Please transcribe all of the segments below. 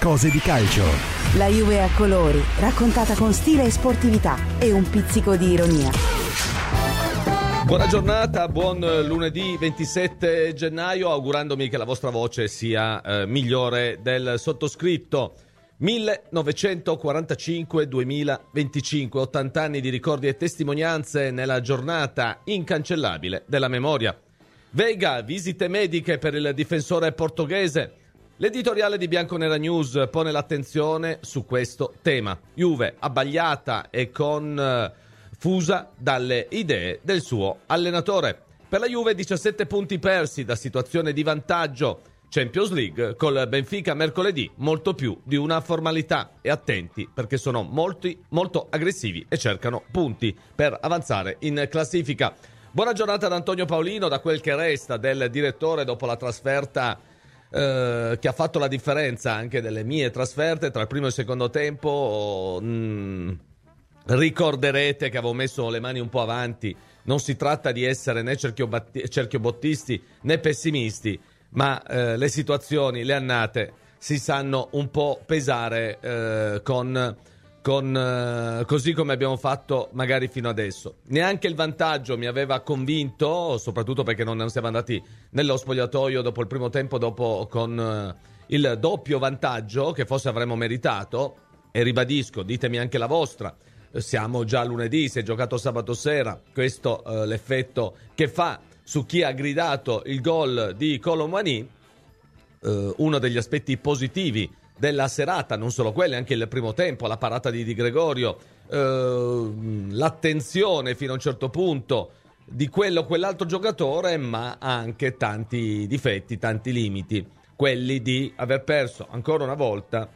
cose di calcio. La Juve a colori, raccontata con stile e sportività e un pizzico di ironia. Buona giornata, buon lunedì 27 gennaio, augurandomi che la vostra voce sia migliore del sottoscritto. 1945-2025, 80 anni di ricordi e testimonianze nella giornata incancellabile della memoria. Veiga, visite mediche per il difensore portoghese. L'editoriale di Bianconera News pone l'attenzione su questo tema. Juve abbagliata e confusa dalle idee del suo allenatore. Per la Juve 17 punti persi da situazione di vantaggio. Champions League col Benfica mercoledì, molto più di una formalità, e attenti perché sono molto aggressivi e cercano punti per avanzare in classifica. Buona giornata ad Antonio Paolino, da quel che resta del direttore dopo la trasferta che ha fatto la differenza anche delle mie trasferte tra il primo e il secondo tempo. Ricorderete che avevo messo le mani un po' avanti, non si tratta di essere né cerchiobottisti né pessimisti, ma le situazioni, le annate si sanno un po' pesare così come abbiamo fatto magari fino adesso. Neanche il vantaggio mi aveva convinto, soprattutto perché non siamo andati nello spogliatoio dopo il primo tempo, con il doppio vantaggio che forse avremmo meritato. E ribadisco, ditemi anche la vostra, siamo già lunedì, si è giocato sabato sera, questo l'effetto che fa su chi ha gridato il gol di Kolo Muani. Uno degli aspetti positivi della serata, non solo quelli, anche il primo tempo, la parata di Di Gregorio, l'attenzione fino a un certo punto di quello o quell'altro giocatore, ma anche tanti difetti, tanti limiti, quelli di aver perso ancora una volta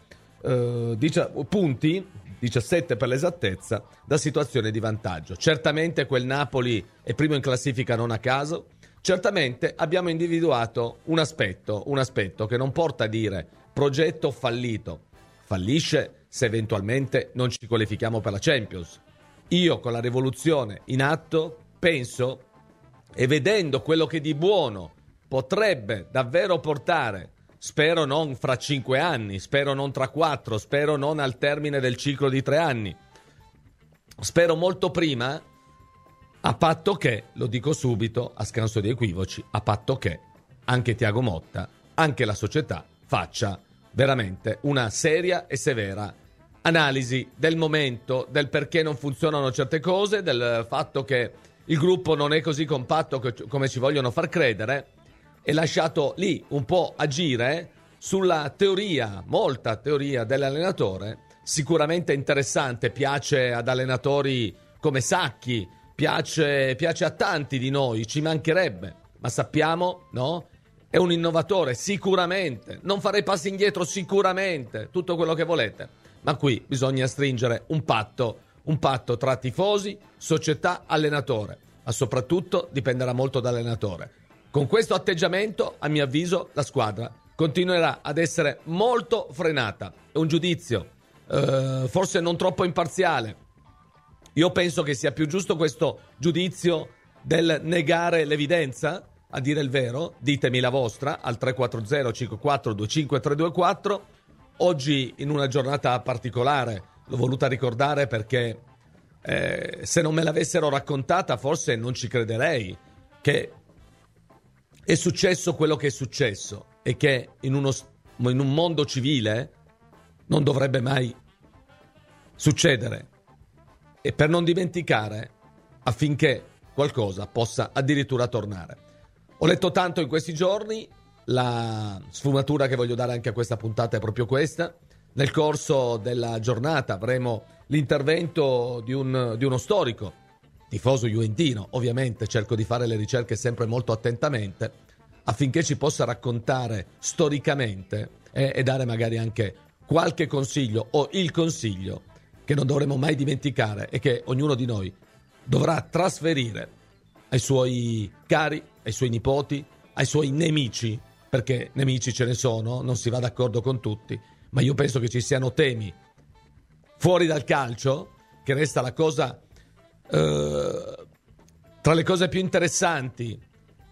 punti, 17 per l'esattezza, da situazione di vantaggio. Certamente quel Napoli è primo in classifica non a caso. Certamente abbiamo individuato un aspetto che non porta a dire progetto fallito. Fallisce se eventualmente non ci qualifichiamo per la Champions. Io, con la rivoluzione in atto, penso, e vedendo quello che di buono potrebbe davvero portare, spero non fra 5 anni, spero non tra 4, spero non al termine del ciclo di 3 anni, spero molto prima, a patto che, lo dico subito, a scanso di equivoci, a patto che anche Thiago Motta, anche la società, faccia veramente una seria e severa analisi del momento, del perché non funzionano certe cose, del fatto che il gruppo non è così compatto come ci vogliono far credere, e lasciato lì un po' agire sulla teoria, molta teoria dell'allenatore, sicuramente interessante, piace ad allenatori come Sacchi, piace a tanti di noi, ci mancherebbe, ma sappiamo, no? È un innovatore, sicuramente, non farei passi indietro, sicuramente, tutto quello che volete, ma qui bisogna stringere un patto tra tifosi, società, allenatore, ma soprattutto dipenderà molto dall'allenatore. Con questo atteggiamento, a mio avviso, la squadra continuerà ad essere molto frenata. È un giudizio forse non troppo imparziale. Io penso che sia più giusto questo giudizio del negare l'evidenza, a dire il vero. Ditemi la vostra al 340 54 25 324. Oggi, in una giornata particolare, l'ho voluta ricordare perché se non me l'avessero raccontata forse non ci crederei che è successo quello che è successo e che in un mondo civile non dovrebbe mai succedere. E per non dimenticare, affinché qualcosa possa addirittura tornare. Ho letto tanto in questi giorni, la sfumatura che voglio dare anche a questa puntata è proprio questa. Nel corso della giornata avremo l'intervento di uno storico, tifoso juventino, ovviamente cerco di fare le ricerche sempre molto attentamente, affinché ci possa raccontare storicamente e dare magari anche qualche consiglio o il consiglio che non dovremo mai dimenticare e che ognuno di noi dovrà trasferire ai suoi cari, ai suoi nipoti, ai suoi nemici, perché nemici ce ne sono, non si va d'accordo con tutti, ma io penso che ci siano temi fuori dal calcio, che resta la cosa tra le cose più interessanti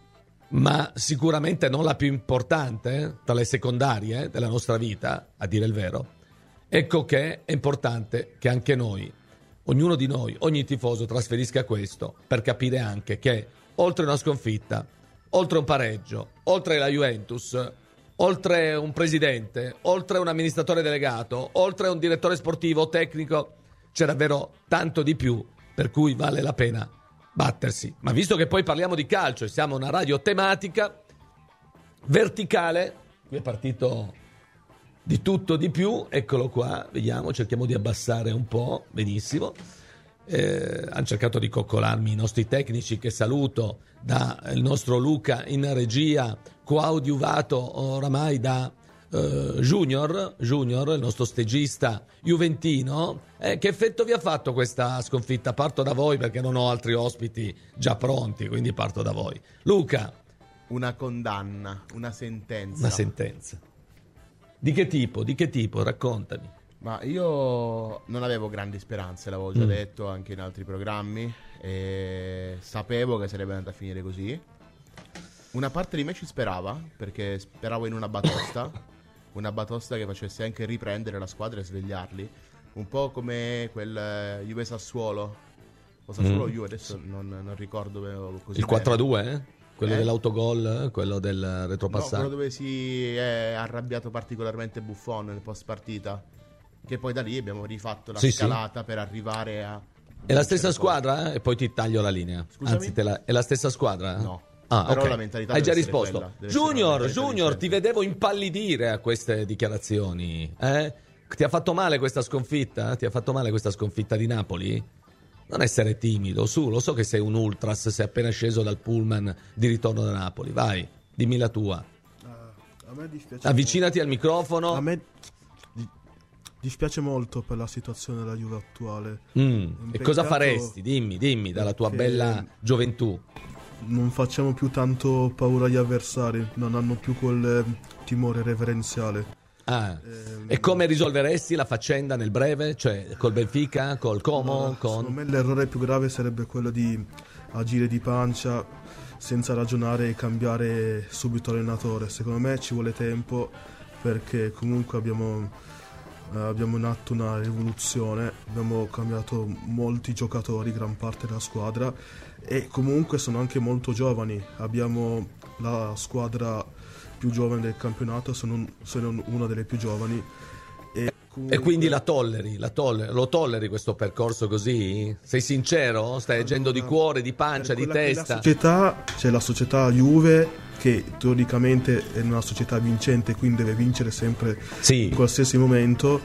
ma sicuramente non la più importante tra le secondarie della nostra vita, a dire il vero. Ecco che è importante che anche noi, ognuno di noi, ogni tifoso trasferisca questo per capire anche che oltre una sconfitta, oltre un pareggio, oltre la Juventus, oltre un presidente, oltre un amministratore delegato, oltre un direttore sportivo, tecnico, c'è davvero tanto di più per cui vale la pena battersi. Ma visto che poi parliamo di calcio e siamo una radio tematica, verticale, qui è partito di tutto di più, eccolo qua, vediamo, cerchiamo di abbassare un po', benissimo. Hanno cercato di coccolarmi i nostri tecnici, che saluto, da il nostro Luca in regia, coadiuvato oramai da Junior, il nostro stagista juventino. Che effetto vi ha fatto questa sconfitta? Parto da voi perché non ho altri ospiti già pronti, quindi parto da voi. Luca. Una condanna, una sentenza. Una sentenza. Di che tipo? Raccontami. Ma io non avevo grandi speranze, l'avevo già detto anche in altri programmi, e sapevo che sarebbe andata a finire così. Una parte di me ci sperava, perché speravo in una batosta che facesse anche riprendere la squadra e svegliarli, un po' come quel Juve Sassuolo, o Sassuolo Juve, adesso non ricordo così il bene. 4-2, quello dell'autogol, quello del retropassaggio. No, quello dove si è arrabbiato particolarmente Buffon nel post partita, che poi da lì abbiamo rifatto la scalata per arrivare a... È la stessa squadra? E poi ti taglio la linea. Scusami? Anzi, è la stessa squadra? No. Ah, però okay. la mentalità hai già deve essere risposto. quella, Junior, ti vedevo impallidire a queste dichiarazioni. Ti ha fatto male questa sconfitta? Ti ha fatto male questa sconfitta di Napoli? Non essere timido, su, lo so che sei un ultras, sei appena sceso dal pullman di ritorno da Napoli. Vai, dimmi la tua. A me dispiace. Avvicinati al microfono. A me dispiace molto per la situazione della Juve attuale. E cosa faresti? Dimmi, dalla tua bella gioventù. Non facciamo più tanto paura agli avversari, non hanno più quel timore reverenziale. E come risolveresti la faccenda nel breve? Cioè col Benfica, col Como? Secondo me l'errore più grave sarebbe quello di agire di pancia senza ragionare e cambiare subito allenatore. Secondo me ci vuole tempo, perché comunque abbiamo in atto una rivoluzione, abbiamo cambiato molti giocatori, gran parte della squadra, e comunque sono anche molto giovani. Abbiamo la squadra più giovane del campionato, sono una delle più giovani, e quindi lo tolleri questo percorso così? Sei sincero? Stai agendo di cuore, di pancia, di testa? C'è la società Juve, che teoricamente è una società vincente, quindi deve vincere sempre in qualsiasi momento,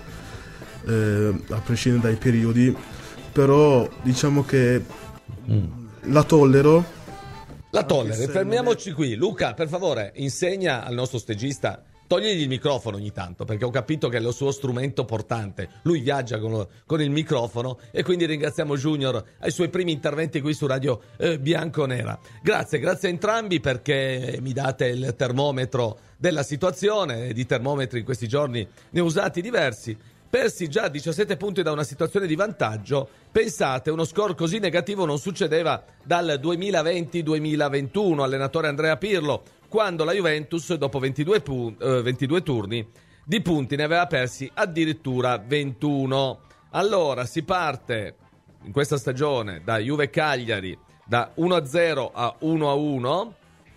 a prescindere dai periodi. Però diciamo che la tollero. Fermiamoci qui. Luca, per favore, insegna al nostro stagista, togligli il microfono ogni tanto, perché ho capito che è il suo strumento portante. Lui viaggia con il microfono, e quindi ringraziamo Junior ai suoi primi interventi qui su Radio Bianconera. Grazie a entrambi, perché mi date il termometro della situazione. Di termometri in questi giorni ne ho usati diversi. Persi già 17 punti da una situazione di vantaggio. Pensate, uno score così negativo non succedeva dal 2020-2021, allenatore Andrea Pirlo, quando la Juventus, dopo 22 turni di punti, ne aveva persi addirittura 21. Allora si parte in questa stagione da Juve Cagliari da 1-0 a 1-1,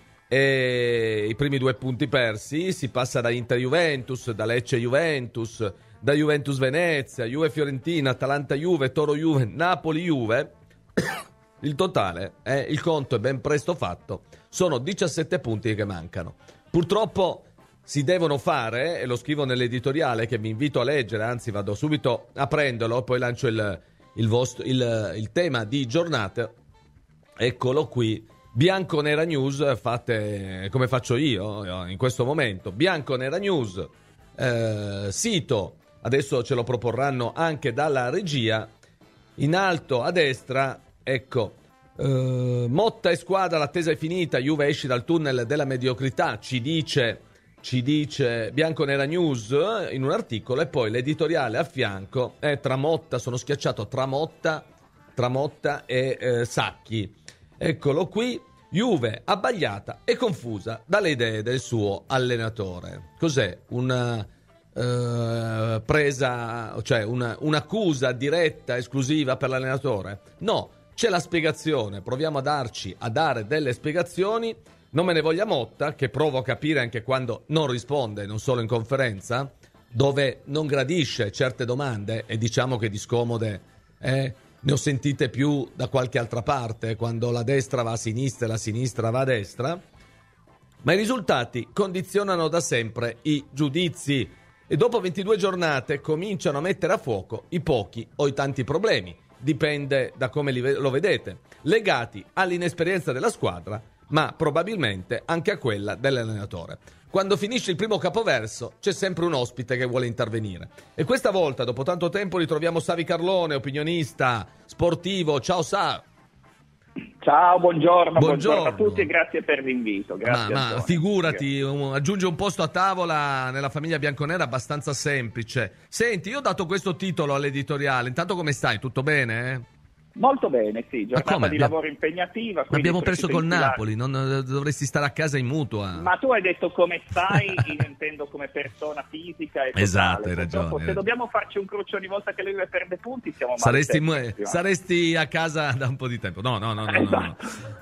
e i primi 2 punti persi. Si passa da Inter Juventus, da Lecce Juventus, da Juventus Venezia, Juve Fiorentina, Atalanta Juve, Toro Juve, Napoli Juve. Il totale, il conto è ben presto fatto, sono 17 punti che mancano. Purtroppo si devono fare, e lo scrivo nell'editoriale che vi invito a leggere, anzi vado subito a prenderlo, poi lancio il tema di giornata. Eccolo qui, Bianconera News, fate come faccio io in questo momento. Bianconera News, sito, adesso ce lo proporranno anche dalla regia, in alto a destra, ecco, Motta e squadra, l'attesa è finita, Juve esce dal tunnel della mediocrità, ci dice Bianconera News in un articolo, e poi l'editoriale a fianco è Tramotta, sono schiacciato Tramotta e Sacchi. Eccolo qui. Juve abbagliata e confusa dalle idee del suo allenatore. Cos'è? Una presa, cioè un'accusa diretta, esclusiva per l'allenatore? No, c'è la spiegazione. Proviamo a dare delle spiegazioni. Non me ne voglia Motta, che provo a capire anche quando non risponde, non solo in conferenza, dove non gradisce certe domande, e diciamo che di scomode ne ho sentite più da qualche altra parte, quando la destra va a sinistra e la sinistra va a destra, ma i risultati condizionano da sempre i giudizi e dopo 22 giornate cominciano a mettere a fuoco i pochi o i tanti problemi, dipende da come lo vedete, legati all'inesperienza della squadra, ma probabilmente anche a quella dell'allenatore. Quando finisce il primo capoverso c'è sempre un ospite che vuole intervenire. E questa volta, dopo tanto tempo, ritroviamo Savi Carlone, opinionista sportivo. Ciao Sa. Ciao, buongiorno a tutti e grazie per l'invito. Grazie, ma figurati, aggiunge un posto a tavola nella famiglia bianconera abbastanza semplice. Senti, io ho dato questo titolo all'editoriale. Intanto come stai? Tutto bene? Molto bene, sì, giornata di lavoro impegnativa. Abbiamo perso col Napoli, non dovresti stare a casa in mutua. Ma tu hai detto come stai, io intendo come persona fisica e esatto, hai ragione. Se dobbiamo farci un croce ogni volta che lui perde punti, siamo male. Saresti a casa da un po' di tempo. No. Esatto.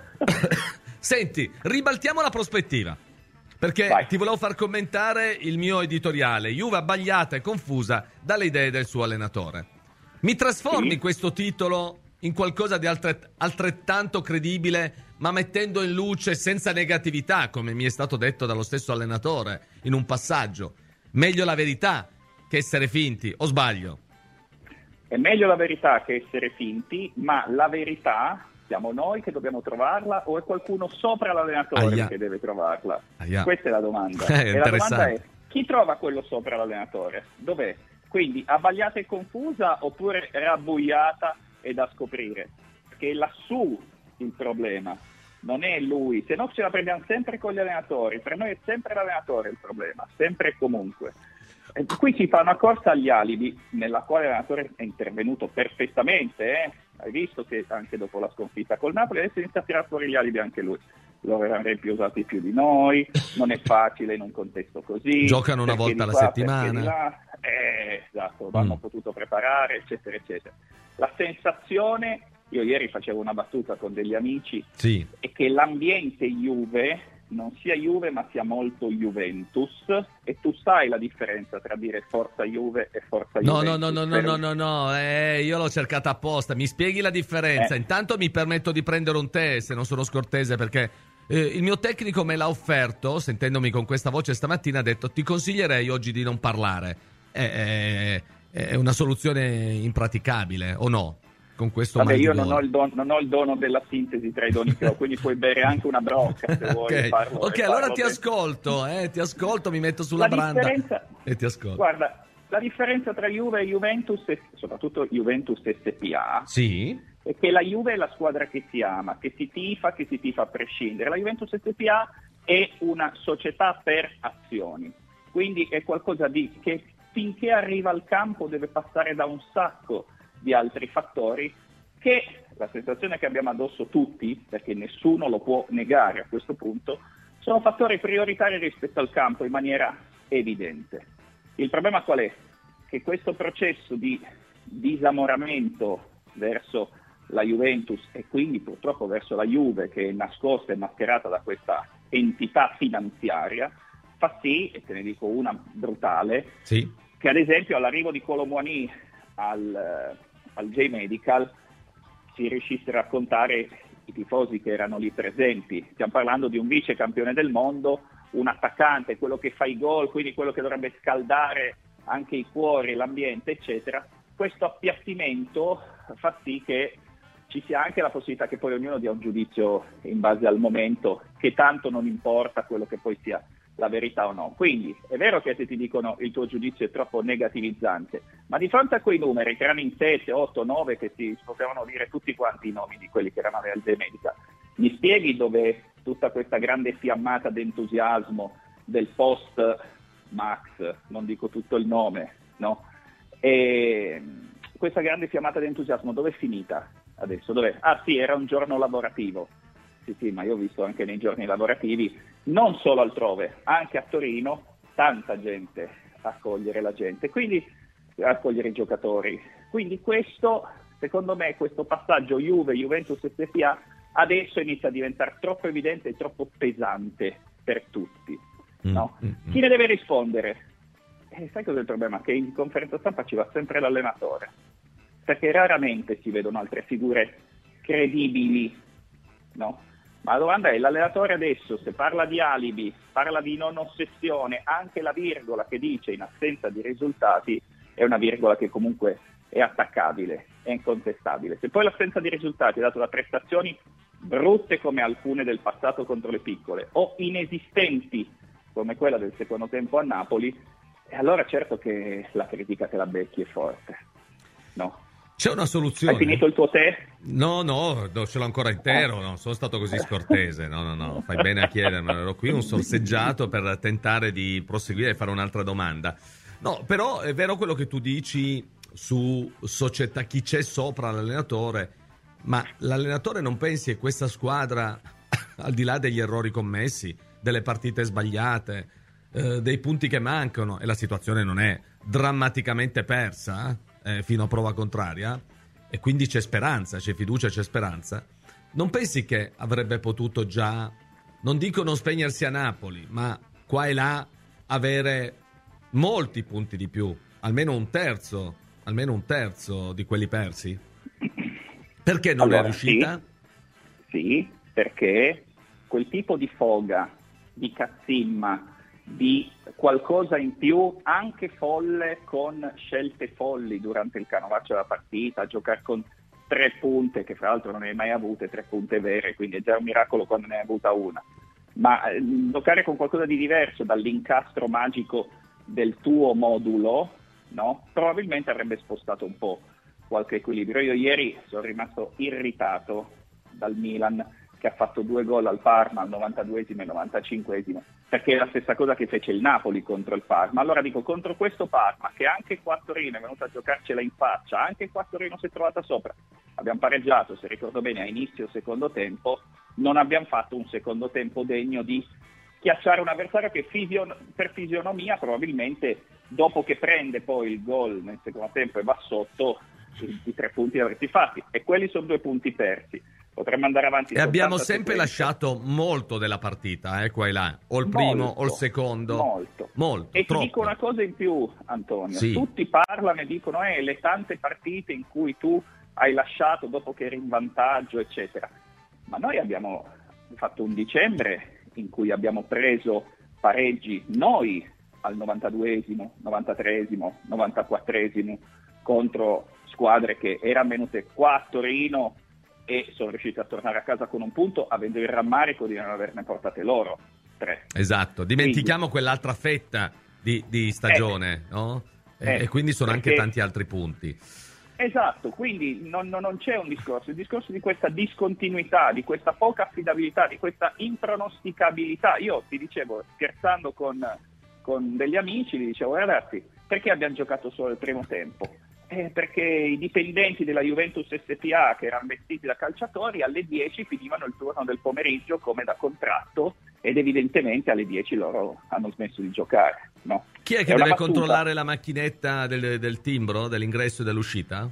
Senti, ribaltiamo la prospettiva. Perché ti volevo far commentare il mio editoriale. Juve abbagliata e confusa dalle idee del suo allenatore. Mi trasformi questo titolo in qualcosa di altrettanto credibile, ma mettendo in luce senza negatività, come mi è stato detto dallo stesso allenatore in un passaggio. Meglio la verità che essere finti, o sbaglio? È meglio la verità che essere finti, ma la verità siamo noi che dobbiamo trovarla o è qualcuno sopra l'allenatore che deve trovarla? Questa è la domanda. E la domanda è: chi trova quello sopra l'allenatore? Dov'è? Quindi abbagliata e confusa oppure rabbuiata e da scoprire? Perché è lassù il problema, non è lui. Se no ce la prendiamo sempre con gli allenatori. Per noi è sempre l'allenatore il problema, sempre e comunque. E qui si fa una corsa agli alibi nella quale l'allenatore è intervenuto perfettamente. Hai visto che anche dopo la sconfitta col Napoli adesso inizia a tirare fuori gli alibi anche lui. Lo avrebbe usati più di noi, non è facile in un contesto così. Giocano una volta alla settimana. Esatto, hanno potuto preparare, eccetera, eccetera. La sensazione, io ieri facevo una battuta con degli amici, è che l'ambiente Juve non sia Juve ma sia molto Juventus, e tu sai la differenza tra dire forza Juve e forza Juventus. No, io l'ho cercata apposta, mi spieghi la differenza. Intanto mi permetto di prendere un tè, se non sono scortese, perché il mio tecnico me l'ha offerto, sentendomi con questa voce stamattina, ha detto: ti consiglierei oggi di non parlare. È una soluzione impraticabile, o no? Con questo io non ho il dono della sintesi tra i doni che ho, quindi puoi bere anche una brocca se vuoi. Ok, allora ti ascolto, mi metto sulla branda e ti ascolto. Guarda, la differenza tra Juve e Juventus, e soprattutto Juventus SPA, è che la Juve è la squadra che si ama, che si tifa a prescindere. La Juventus SPA è una società per azioni, quindi è qualcosa che finché arriva al campo deve passare da un sacco di altri fattori che la sensazione che abbiamo addosso tutti, perché nessuno lo può negare a questo punto, sono fattori prioritari rispetto al campo in maniera evidente. Il problema qual è? Che questo processo di disamoramento verso la Juventus e quindi purtroppo verso la Juve, che è nascosta e mascherata da questa entità finanziaria, fa sì, e te ne dico una brutale, che ad esempio all'arrivo di Kolo Muani al J-Medical si riuscissero a raccontare i tifosi che erano lì presenti. Stiamo parlando di un vice campione del mondo, un attaccante, quello che fa i gol, quindi quello che dovrebbe scaldare anche i cuori, l'ambiente, eccetera. Questo appiattimento fa sì che ci sia anche la possibilità che poi ognuno dia un giudizio in base al momento, che tanto non importa quello che poi sia la verità o no. Quindi è vero che se ti dicono il tuo giudizio è troppo negativizzante, ma di fronte a quei numeri che erano in 7, 8, 9, che si potevano dire tutti quanti i nomi di quelli che erano al J-Medical, mi spieghi dove tutta questa grande fiammata d'entusiasmo del post Max, non dico tutto il nome, no? E questa grande fiammata d'entusiasmo dove è finita adesso? Dov'è? Ah sì, era un giorno lavorativo. Sì, ma io ho visto anche nei giorni lavorativi, non solo altrove, anche a Torino, tanta gente accogliere la gente, quindi accogliere i giocatori. Quindi questo, secondo me, questo passaggio Juventus SPA adesso inizia a diventare troppo evidente e troppo pesante per tutti. No? Chi ne deve rispondere? Sai cos'è il problema? Che in conferenza stampa ci va sempre l'allenatore, perché raramente si vedono altre figure credibili, no? Ma la domanda è, l'allenatore adesso, se parla di alibi, parla di non ossessione, anche la virgola che dice in assenza di risultati è una virgola che comunque è attaccabile, è incontestabile. Se poi l'assenza di risultati è data da prestazioni brutte come alcune del passato contro le piccole o inesistenti come quella del secondo tempo a Napoli, allora certo che la critica te la becchi è forte, no? C'è una soluzione. Hai finito il tuo tè? No, ce l'ho ancora intero, non sono stato così scortese, no, fai bene a chiedermelo, ero qui un sorseggiato per tentare di proseguire e fare un'altra domanda. No, però è vero quello che tu dici su società, chi c'è sopra l'allenatore, ma l'allenatore non pensi che questa squadra, al di là degli errori commessi, delle partite sbagliate, dei punti che mancano, e la situazione non è drammaticamente persa fino a prova contraria, e quindi c'è speranza, c'è fiducia, c'è speranza, non pensi che avrebbe potuto già, non dico non spegnersi a Napoli, ma qua e là avere molti punti di più, almeno un terzo di quelli persi? Perché non è riuscita? Sì, perché quel tipo di foga, di cazzimma, di qualcosa in più, anche folle, con scelte folli durante il canovaccio della partita, giocare con 3 punte, che fra l'altro non ne hai mai avute 3 punte vere, quindi è già un miracolo quando ne hai avuta una, ma giocare con qualcosa di diverso dall'incastro magico del tuo modulo, no? Probabilmente avrebbe spostato un po' qualche equilibrio. Io ieri sono rimasto irritato dal Milan, che ha fatto 2 gol al Parma al 92esimo e 95esimo, perché è la stessa cosa che fece il Napoli contro il Parma. Allora dico, contro questo Parma, che anche Quattorino è venuto a giocarcela in faccia, anche Quattorino si è trovata sopra, abbiamo pareggiato, se ricordo bene, a inizio secondo tempo, non abbiamo fatto un secondo tempo degno di schiacciare un avversario che per fisionomia probabilmente, dopo che prende poi il gol nel secondo tempo e va sotto, i 3 punti li avresti fatti, e quelli sono 2 punti persi. Potremmo andare avanti. E abbiamo sempre lasciato molto della partita, qua e là, o il primo o il secondo. Molto. E troppo. Ti dico una cosa in più, Antonio. Sì. Tutti parlano e dicono le tante partite in cui tu hai lasciato dopo che eri in vantaggio, eccetera. Ma noi abbiamo fatto un dicembre in cui abbiamo preso pareggi noi al 92esimo, 93esimo, 94esimo contro squadre che erano venute qua a Torino e sono riusciti a tornare a casa con un punto, avendo il rammarico di non averne portate loro 3. Esatto, dimentichiamo quell'altra fetta di stagione, no? E quindi sono anche tanti altri punti. Esatto, quindi non c'è un discorso, il discorso di questa discontinuità, di questa poca affidabilità, di questa impronosticabilità. Io ti dicevo, scherzando con degli amici, gli dicevo, ragazzi, perché abbiamo giocato solo il primo tempo? Perché i dipendenti della Juventus SPA, che erano vestiti da calciatori, alle 10 finivano il turno del pomeriggio come da contratto, ed evidentemente alle 10 loro hanno smesso di giocare, no? Chi è che deve controllare la macchinetta del timbro, dell'ingresso e dell'uscita?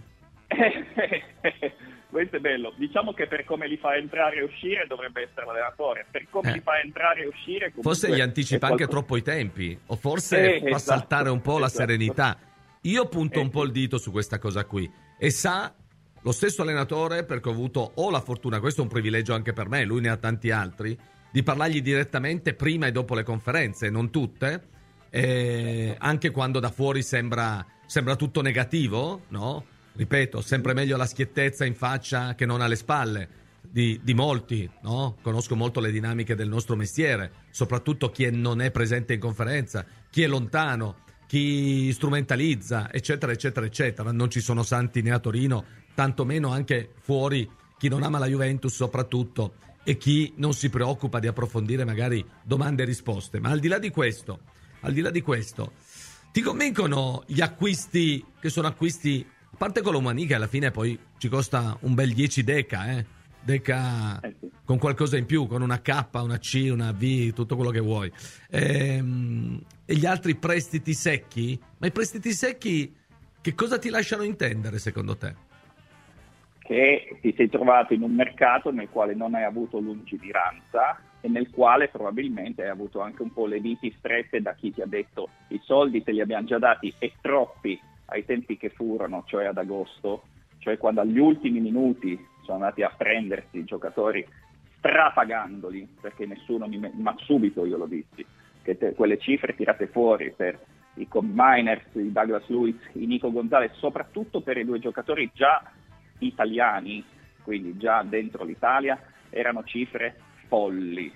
Questo è bello. Diciamo che per come li fa entrare e uscire dovrebbe essere l'allenatore, per come li fa entrare e uscire forse gli anticipa anche troppo i tempi, o forse fa saltare un po' la serenità. Io punto un po' il dito su questa cosa qui, e sa lo stesso allenatore, perché ho avuto la fortuna, questo è un privilegio anche per me, lui ne ha tanti altri, di parlargli direttamente prima e dopo le conferenze, non tutte, anche quando da fuori sembra tutto negativo, no? Ripeto, sempre meglio la schiettezza in faccia che non alle spalle di molti, no? Conosco molto le dinamiche del nostro mestiere, soprattutto chi non è presente in conferenza, chi è lontano, chi strumentalizza, eccetera, eccetera, eccetera. Non ci sono santi né a Torino, tantomeno anche fuori, chi non ama la Juventus soprattutto, e chi non si preoccupa di approfondire magari domande e risposte. Ma al di là di questo, ti convincono gli acquisti, che sono acquisti, a parte Colomani che alla fine poi ci costa un bel 10 deca, Deca con qualcosa in più, con una K, una C, una V, tutto quello che vuoi. E gli altri prestiti secchi? Ma i prestiti secchi che cosa ti lasciano intendere secondo te? Che ti sei trovato in un mercato nel quale non hai avuto lungimiranza e nel quale probabilmente hai avuto anche un po' le viti strette da chi ti ha detto i soldi te li abbiamo già dati e troppi ai tempi che furono, cioè ad agosto, cioè quando agli ultimi minuti sono andati a prendersi i giocatori strapagandoli, perché nessuno ma subito io lo dissi, che quelle cifre tirate fuori per i Cobb Miners, i Douglas Lewis, i Nico Gonzalez, soprattutto per i due giocatori già italiani, quindi già dentro l'Italia, erano cifre folli.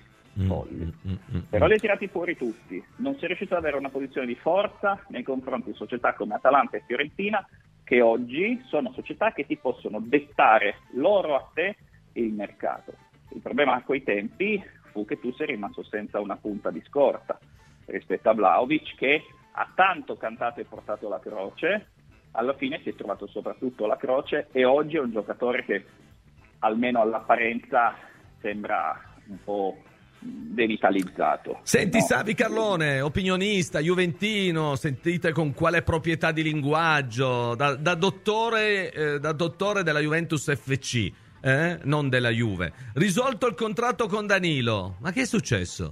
Però li hai tirati fuori tutti. Non si è riuscito ad avere una posizione di forza nei confronti di società come Atalanta e Fiorentina, che oggi sono società che ti possono dettare loro a te il mercato. Il problema a quei tempi fu che tu sei rimasto senza una punta di scorta rispetto a Vlahovic, che ha tanto cantato e portato la croce. Alla fine si è trovato soprattutto la croce e oggi è un giocatore che almeno all'apparenza sembra un po' devitalizzato. Senti, no? Savi Carlone, opinionista, juventino, sentite con quale proprietà di linguaggio, da dottore della Juventus FC, non della Juve. Risolto il contratto con Danilo, ma che è successo?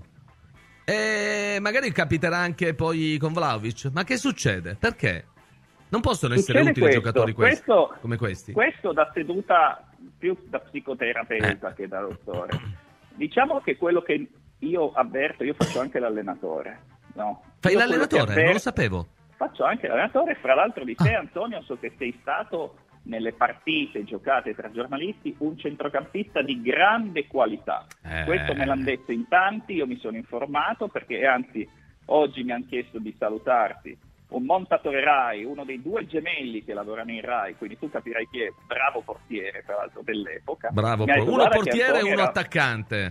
Magari capiterà anche poi con Vlahovic, ma che succede? Perché? Non possono essere utili giocatori come questi? Questo da seduta più da psicoterapeuta che da dottore. Diciamo che quello che io avverto, io faccio anche l'allenatore, no? Fai l'allenatore? Non lo sapevo. Faccio anche l'allenatore, fra l'altro di te Antonio so che sei stato nelle partite giocate tra giornalisti un centrocampista di grande qualità. Questo me l'hanno detto in tanti, io mi sono informato perché anzi oggi mi hanno chiesto di salutarti un montatore Rai, uno dei due gemelli che lavorano in Rai, quindi tu capirai chi è, bravo portiere tra l'altro dell'epoca. Bravo, uno portiere e uno attaccante.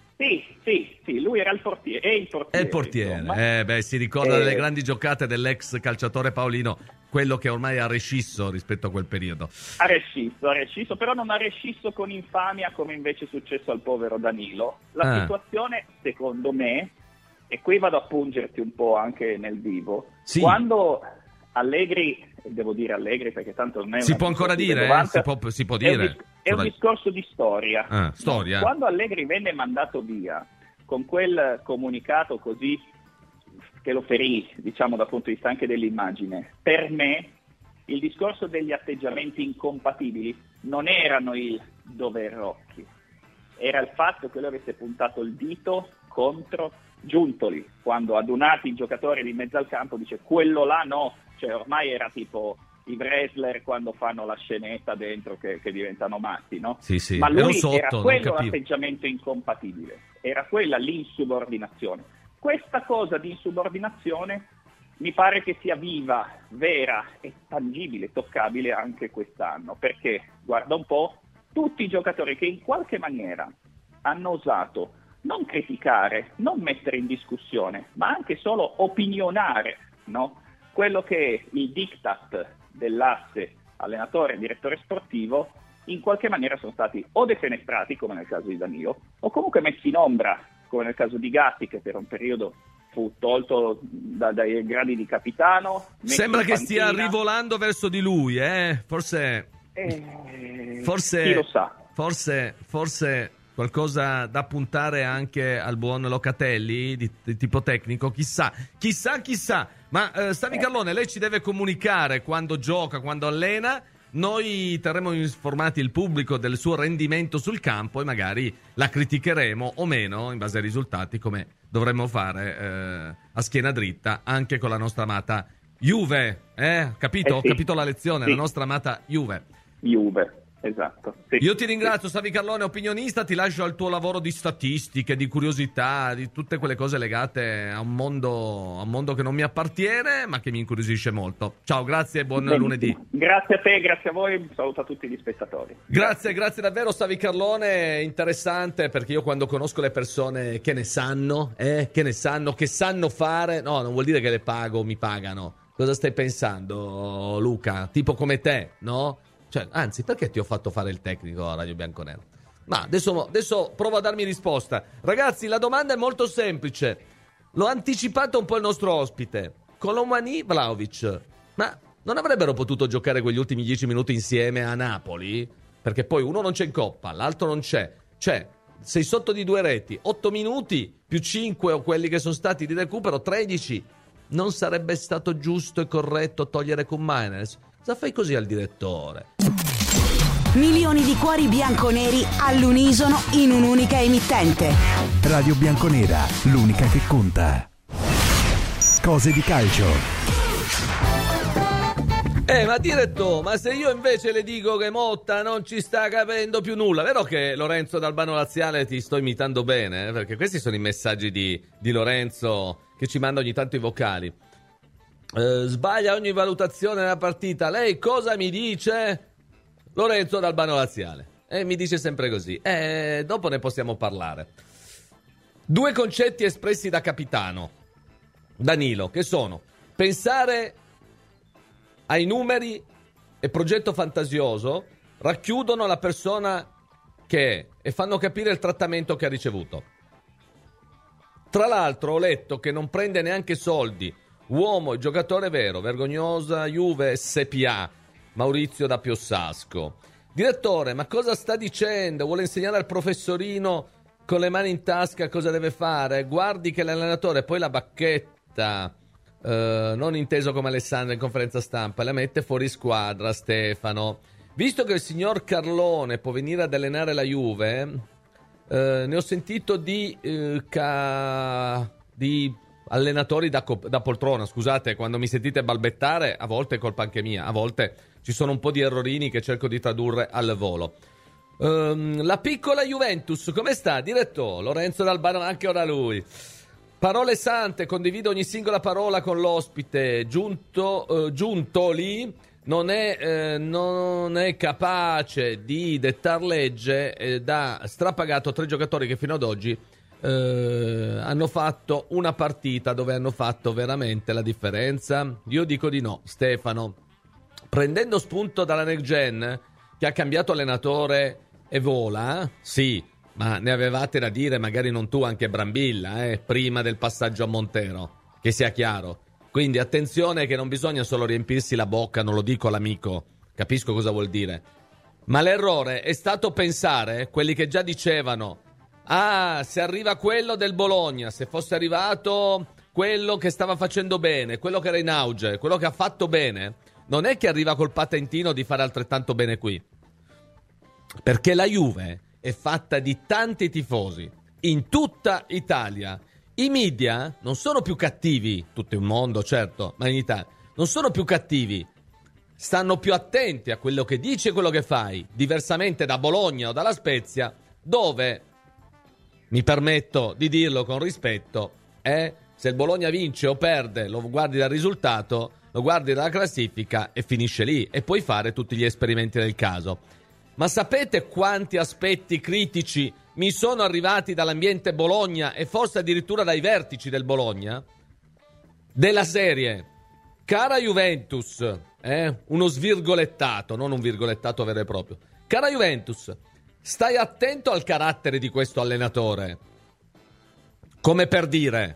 Sì, lui era il portiere, è il portiere. È il portiere, si ricorda delle grandi giocate dell'ex calciatore Paolino, quello che ormai ha rescisso rispetto a quel periodo. Ha rescisso, però non ha rescisso con infamia come invece è successo al povero Danilo. La situazione, secondo me, e qui vado a pungerti un po' anche nel vivo, quando Allegri, devo dire Allegri perché tanto non è si può ancora dire, si può dire. È un discorso di storia. Storia. Quando Allegri venne mandato via con quel comunicato così che lo ferì, diciamo dal punto di vista anche dell'immagine, per me il discorso degli atteggiamenti incompatibili non erano il dover Rocchi, era il fatto che lui avesse puntato il dito contro Giuntoli, quando adunati i giocatori di mezzo al campo dice quello là no, cioè ormai era tipo i wrestler quando fanno la scenetta dentro che diventano matti, no? Sì. Ma lui era quello l'atteggiamento incompatibile, era quella l'insubordinazione. Questa cosa di insubordinazione mi pare che sia viva, vera e tangibile, toccabile anche quest'anno, perché guarda un po', tutti i giocatori che in qualche maniera hanno osato non criticare, non mettere in discussione, ma anche solo opinionare, no? Quello che è il diktat dell'asse allenatore e direttore sportivo, in qualche maniera sono stati o defenestrati, come nel caso di Danilo, o comunque messi in ombra, come nel caso di Gatti, che per un periodo fu tolto dai gradi di capitano. Sembra che stia rivolando verso di lui, Forse chi lo sa. Forse qualcosa da puntare anche al buon Locatelli di tipo tecnico, chissà. Ma Savi Carlone, lei ci deve comunicare quando gioca, quando allena. Noi terremo informati il pubblico del suo rendimento sul campo e magari la criticheremo o meno in base ai risultati, come dovremmo fare a schiena dritta anche con la nostra amata Juve. Capito? Ho capito la lezione, la nostra amata Juve. Esatto. Sì. Io ti ringrazio, Savi Carlone, opinionista, ti lascio al tuo lavoro di statistiche, di curiosità, di tutte quelle cose legate a un mondo che non mi appartiene, ma che mi incuriosisce molto. Ciao, grazie e buon lunedì. Grazie a te, grazie a voi, saluto a tutti gli spettatori. Grazie davvero, Savi Carlone, interessante, perché io quando conosco le persone che ne sanno, che sanno fare, no, non vuol dire che le pago o mi pagano. Cosa stai pensando, Luca? Tipo come te, no? Cioè, anzi, perché ti ho fatto fare il tecnico a Radio Bianconero? Ma adesso provo a darmi risposta. Ragazzi, la domanda è molto semplice. L'ho anticipato un po' il nostro ospite. Colomani, Vlahovic. Ma non avrebbero potuto giocare quegli ultimi 10 minuti insieme a Napoli? Perché poi uno non c'è in coppa, l'altro non c'è. Cioè, sei sotto di 2 reti, 8 minuti più 5 o quelli che sono stati di recupero, 13. Non sarebbe stato giusto e corretto togliere Koumainis? Cosa fai così al direttore? Milioni di cuori bianconeri all'unisono in un'unica emittente. Radio Bianconera, l'unica che conta. Cose di calcio. Ma direttore, ma se io invece le dico che Motta non ci sta capendo più nulla, vero che Lorenzo d'Albano Laziale ti sto imitando bene? Perché questi sono i messaggi di Lorenzo che ci manda ogni tanto i vocali. Sbaglia ogni valutazione della partita. Lei cosa mi dice? Lorenzo d'Albano Laziale. Mi dice sempre così. Dopo ne possiamo parlare. 2 concetti espressi da capitano Danilo, che sono: pensare ai numeri e progetto fantasioso, racchiudono la persona che è e fanno capire il trattamento che ha ricevuto. Tra l'altro ho letto che non prende neanche soldi. Uomo e giocatore vero, vergognosa Juve SPA. Maurizio da Piossasco. Direttore, ma cosa sta dicendo? Vuole insegnare al professorino con le mani in tasca cosa deve fare? Guardi che l'allenatore poi la bacchetta, non inteso come Alessandro in conferenza stampa, la mette fuori squadra. Stefano, visto che il signor Carlone può venire ad allenare la Juve, ne ho sentito di allenatori da poltrona. Scusate, quando mi sentite balbettare, a volte è colpa anche mia, a volte ci sono un po' di errorini che cerco di tradurre al volo. La piccola Juventus, come sta, direttore? Lorenzo d'Albano, anche ora lui. Parole sante, condivido ogni singola parola con l'ospite. Giuntoli non è capace di dettar legge, da strapagato 3 giocatori che fino ad oggi hanno fatto una partita dove hanno fatto veramente la differenza. Io dico di no. Stefano, prendendo spunto dalla Next Gen che ha cambiato allenatore e vola, sì, ma ne avevate da dire, magari non tu, anche Brambilla, prima del passaggio a Montero, che sia chiaro. Quindi attenzione che non bisogna solo riempirsi la bocca, non lo dico all'amico, capisco cosa vuol dire, ma l'errore è stato pensare, quelli che già dicevano: se arriva quello del Bologna, se fosse arrivato quello che stava facendo bene, quello che era in auge, quello che ha fatto bene, non è che arriva col patentino di fare altrettanto bene qui. Perché la Juve è fatta di tanti tifosi in tutta Italia. I media non sono più cattivi, tutto il mondo certo, ma in Italia non sono più cattivi, stanno più attenti a quello che dici e quello che fai, diversamente da Bologna o dalla Spezia, dove, mi permetto di dirlo con rispetto, se il Bologna vince o perde, lo guardi dal risultato, lo guardi dalla classifica e finisce lì, e puoi fare tutti gli esperimenti del caso. Ma sapete quanti aspetti critici mi sono arrivati dall'ambiente Bologna e forse addirittura dai vertici del Bologna? Della serie: cara Juventus, uno svirgolettato, non un virgolettato vero e proprio. Cara Juventus, stai attento al carattere di questo allenatore. Come per dire.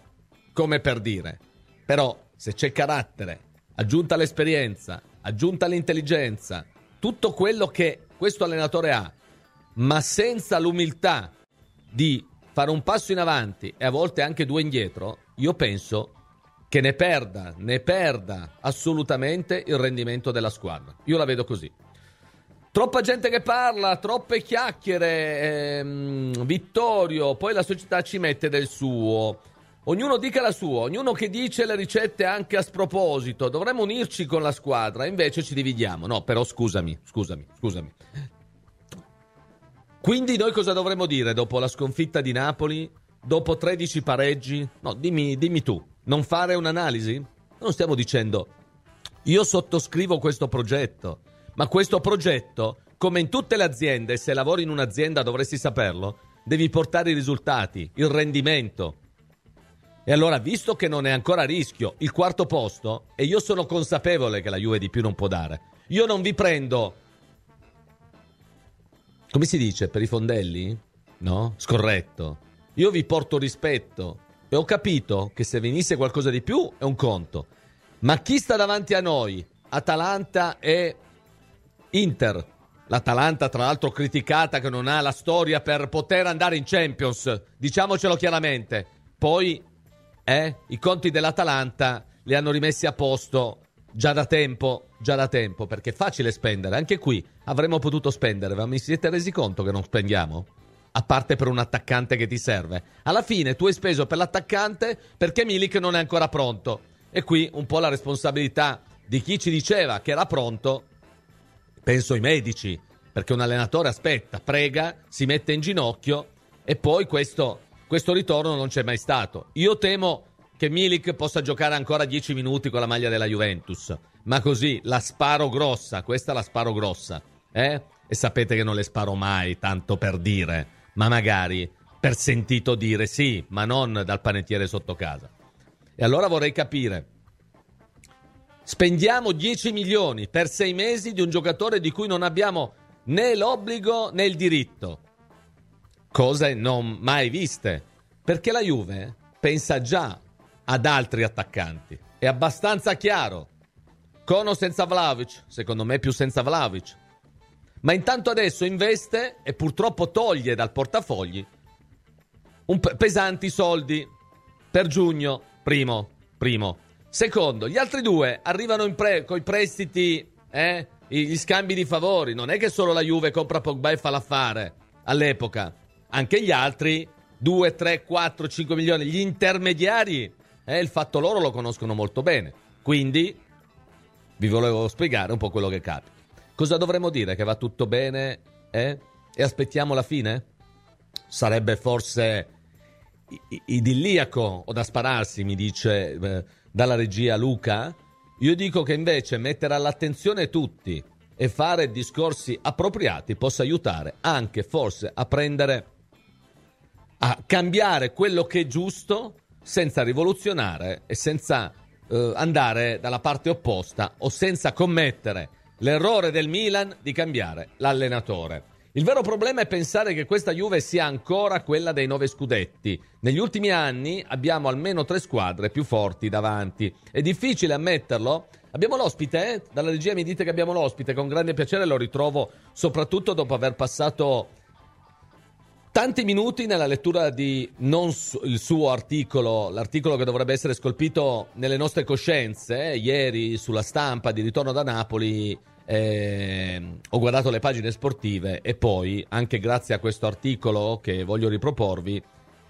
Però se c'è carattere, aggiunta l'esperienza, aggiunta l'intelligenza, tutto quello che questo allenatore ha, ma senza l'umiltà di fare un passo in avanti e a volte anche 2 indietro, io penso che ne perda assolutamente il rendimento della squadra. Io la vedo così. Troppa gente che parla, troppe chiacchiere, Vittorio, poi la società ci mette del suo. Ognuno dica la sua, ognuno che dice le ricette anche a sproposito. Dovremmo unirci con la squadra, invece ci dividiamo. No, però scusami. Quindi noi cosa dovremmo dire dopo la sconfitta di Napoli, dopo 13 pareggi? No, dimmi tu, non fare un'analisi? Non stiamo dicendo io sottoscrivo questo progetto, ma questo progetto, come in tutte le aziende, se lavori in un'azienda dovresti saperlo, devi portare i risultati, il rendimento. E allora, visto che non è ancora a rischio il 4º posto, e io sono consapevole che la Juve di più non può dare, io non vi prendo come si dice, per i fondelli? No? Scorretto. Io vi porto rispetto e ho capito che se venisse qualcosa di più è un conto. Ma chi sta davanti a noi? Atalanta e Inter. L'Atalanta, tra l'altro, criticata che non ha la storia per poter andare in Champions. Diciamocelo chiaramente. Poi i conti dell'Atalanta li hanno rimessi a posto già da tempo, perché è facile spendere. Anche qui avremmo potuto spendere, ma mi siete resi conto che non spendiamo? A parte per un attaccante che ti serve. Alla fine tu hai speso per l'attaccante perché Milik non è ancora pronto. E qui un po' la responsabilità di chi ci diceva che era pronto, penso ai medici, perché un allenatore aspetta, prega, si mette in ginocchio e poi questo ritorno non c'è mai stato. Io temo che Milik possa giocare ancora 10 minuti con la maglia della Juventus, ma così la sparo grossa, questa la sparo grossa, E sapete che non le sparo mai tanto per dire, ma magari per sentito dire, sì, ma non dal panettiere sotto casa. E allora vorrei capire, spendiamo 10 milioni per 6 mesi di un giocatore di cui non abbiamo né l'obbligo né il diritto, cose non mai viste, perché la Juve pensa già ad altri attaccanti, è abbastanza chiaro, con o senza Vlahovic, secondo me più senza Vlahovic, ma intanto adesso investe e purtroppo toglie dal portafogli pesanti soldi per giugno, primo. Secondo, gli altri due arrivano con i prestiti, gli scambi di favori. Non è che solo la Juve compra Pogba e fa l'affare all'epoca. Anche gli altri, 2, 3, 4, 5 milioni, gli intermediari, il fatto loro lo conoscono molto bene. Quindi vi volevo spiegare un po' quello che capita. Cosa dovremmo dire? Che va tutto bene, E aspettiamo la fine? Sarebbe forse idilliaco o da spararsi, mi dice dalla regia Luca. Io dico che invece mettere all'attenzione tutti e fare discorsi appropriati possa aiutare anche forse a cambiare quello che è giusto senza rivoluzionare e senza andare dalla parte opposta o senza commettere l'errore del Milan di cambiare l'allenatore. Il vero problema è pensare che questa Juve sia ancora quella dei 9 scudetti. Negli ultimi anni abbiamo almeno 3 squadre più forti davanti. È difficile ammetterlo. Abbiamo l'ospite, Dalla regia mi dite che abbiamo l'ospite, con grande piacere lo ritrovo, soprattutto dopo aver passato tanti minuti nella lettura di il suo articolo, l'articolo che dovrebbe essere scolpito nelle nostre coscienze. Ieri sulla Stampa di ritorno da Napoli ho guardato le pagine sportive e poi, anche grazie a questo articolo che voglio riproporvi,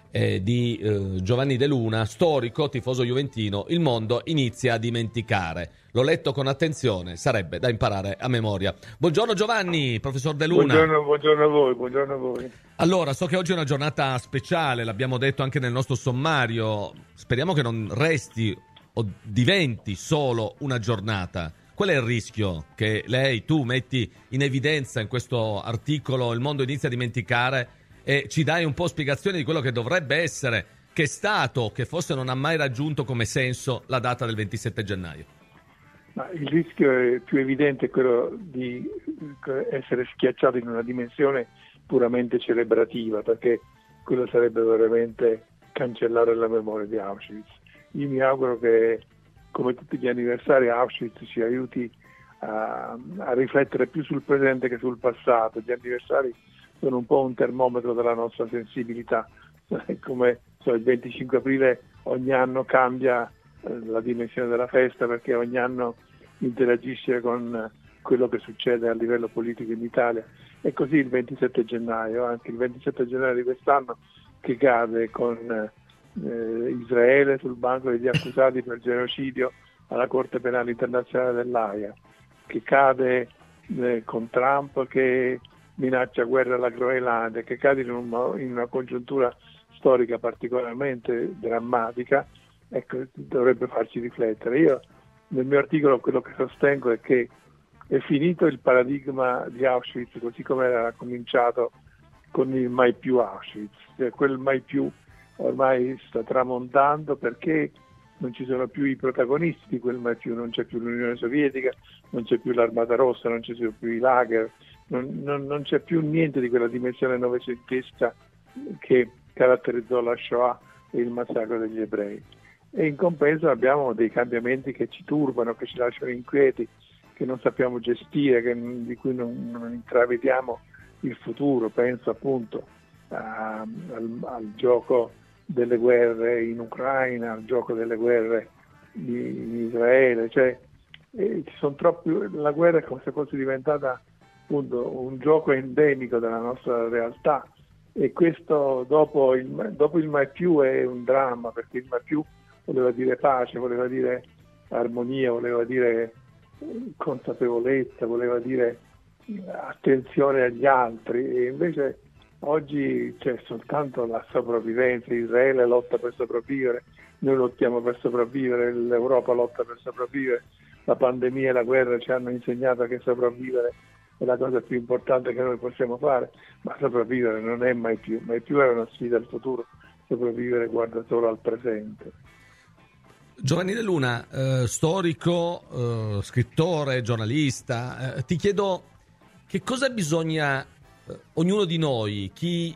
di Giovanni De Luna, storico tifoso juventino, il mondo inizia a dimenticare. L'ho letto con attenzione, sarebbe da imparare a memoria. Buongiorno Giovanni, professor De Luna. Buongiorno a voi. Allora, so che oggi è una giornata speciale, l'abbiamo detto anche nel nostro sommario. Speriamo che non resti o diventi solo una giornata. Qual è il rischio che tu metti in evidenza in questo articolo Il mondo inizia a dimenticare e ci dai un po' spiegazione di quello che dovrebbe essere, che è stato, che forse non ha mai raggiunto come senso la data del 27 gennaio? Ma il rischio è più evidente, quello di essere schiacciato in una dimensione puramente celebrativa, perché quello sarebbe veramente cancellare la memoria di Auschwitz. Io mi auguro che, come tutti gli anniversari, Auschwitz ci aiuti a riflettere più sul presente che sul passato. Gli anniversari sono un po' un termometro della nostra sensibilità. Come il 25 aprile ogni anno cambia la dimensione della festa, perché ogni anno interagisce con quello che succede a livello politico in Italia. E così il 27 gennaio, anche il 27 gennaio di quest'anno, che cade con Israele sul banco degli accusati per genocidio alla Corte Penale Internazionale dell'Aia, che cade con Trump che minaccia guerra alla Groenlandia, che cade in una congiuntura storica particolarmente drammatica. Ecco, dovrebbe farci riflettere. Io nel mio articolo quello che sostengo è che è finito il paradigma di Auschwitz così come era cominciato con il mai più Auschwitz, cioè quel mai più ormai sta tramontando, perché non ci sono più i protagonisti di quel mai più, non c'è più l'Unione Sovietica, non c'è più l'Armata Rossa, non ci sono più i lager, non c'è più niente di quella dimensione novecentesca che caratterizzò la Shoah e il massacro degli ebrei. E in compenso abbiamo dei cambiamenti che ci turbano, che ci lasciano inquieti, che non sappiamo gestire, di cui non intravediamo il futuro. Penso appunto al gioco delle guerre in Ucraina, al gioco delle guerre in Israele, cioè ci sono la guerra è come se fosse diventata appunto un gioco endemico della nostra realtà, e questo dopo il mai più è un dramma, perché il mai più voleva dire pace, voleva dire armonia, voleva dire consapevolezza, voleva dire attenzione agli altri, e invece oggi c'è soltanto la sopravvivenza. Israele lotta per sopravvivere, noi lottiamo per sopravvivere, l'Europa lotta per sopravvivere, la pandemia e la guerra ci hanno insegnato che sopravvivere è la cosa più importante che noi possiamo fare, ma sopravvivere non è mai più era una sfida al futuro, sopravvivere guarda solo al presente. Giovanni De Luna, storico, scrittore, giornalista, ti chiedo che cosa bisogna ognuno di noi,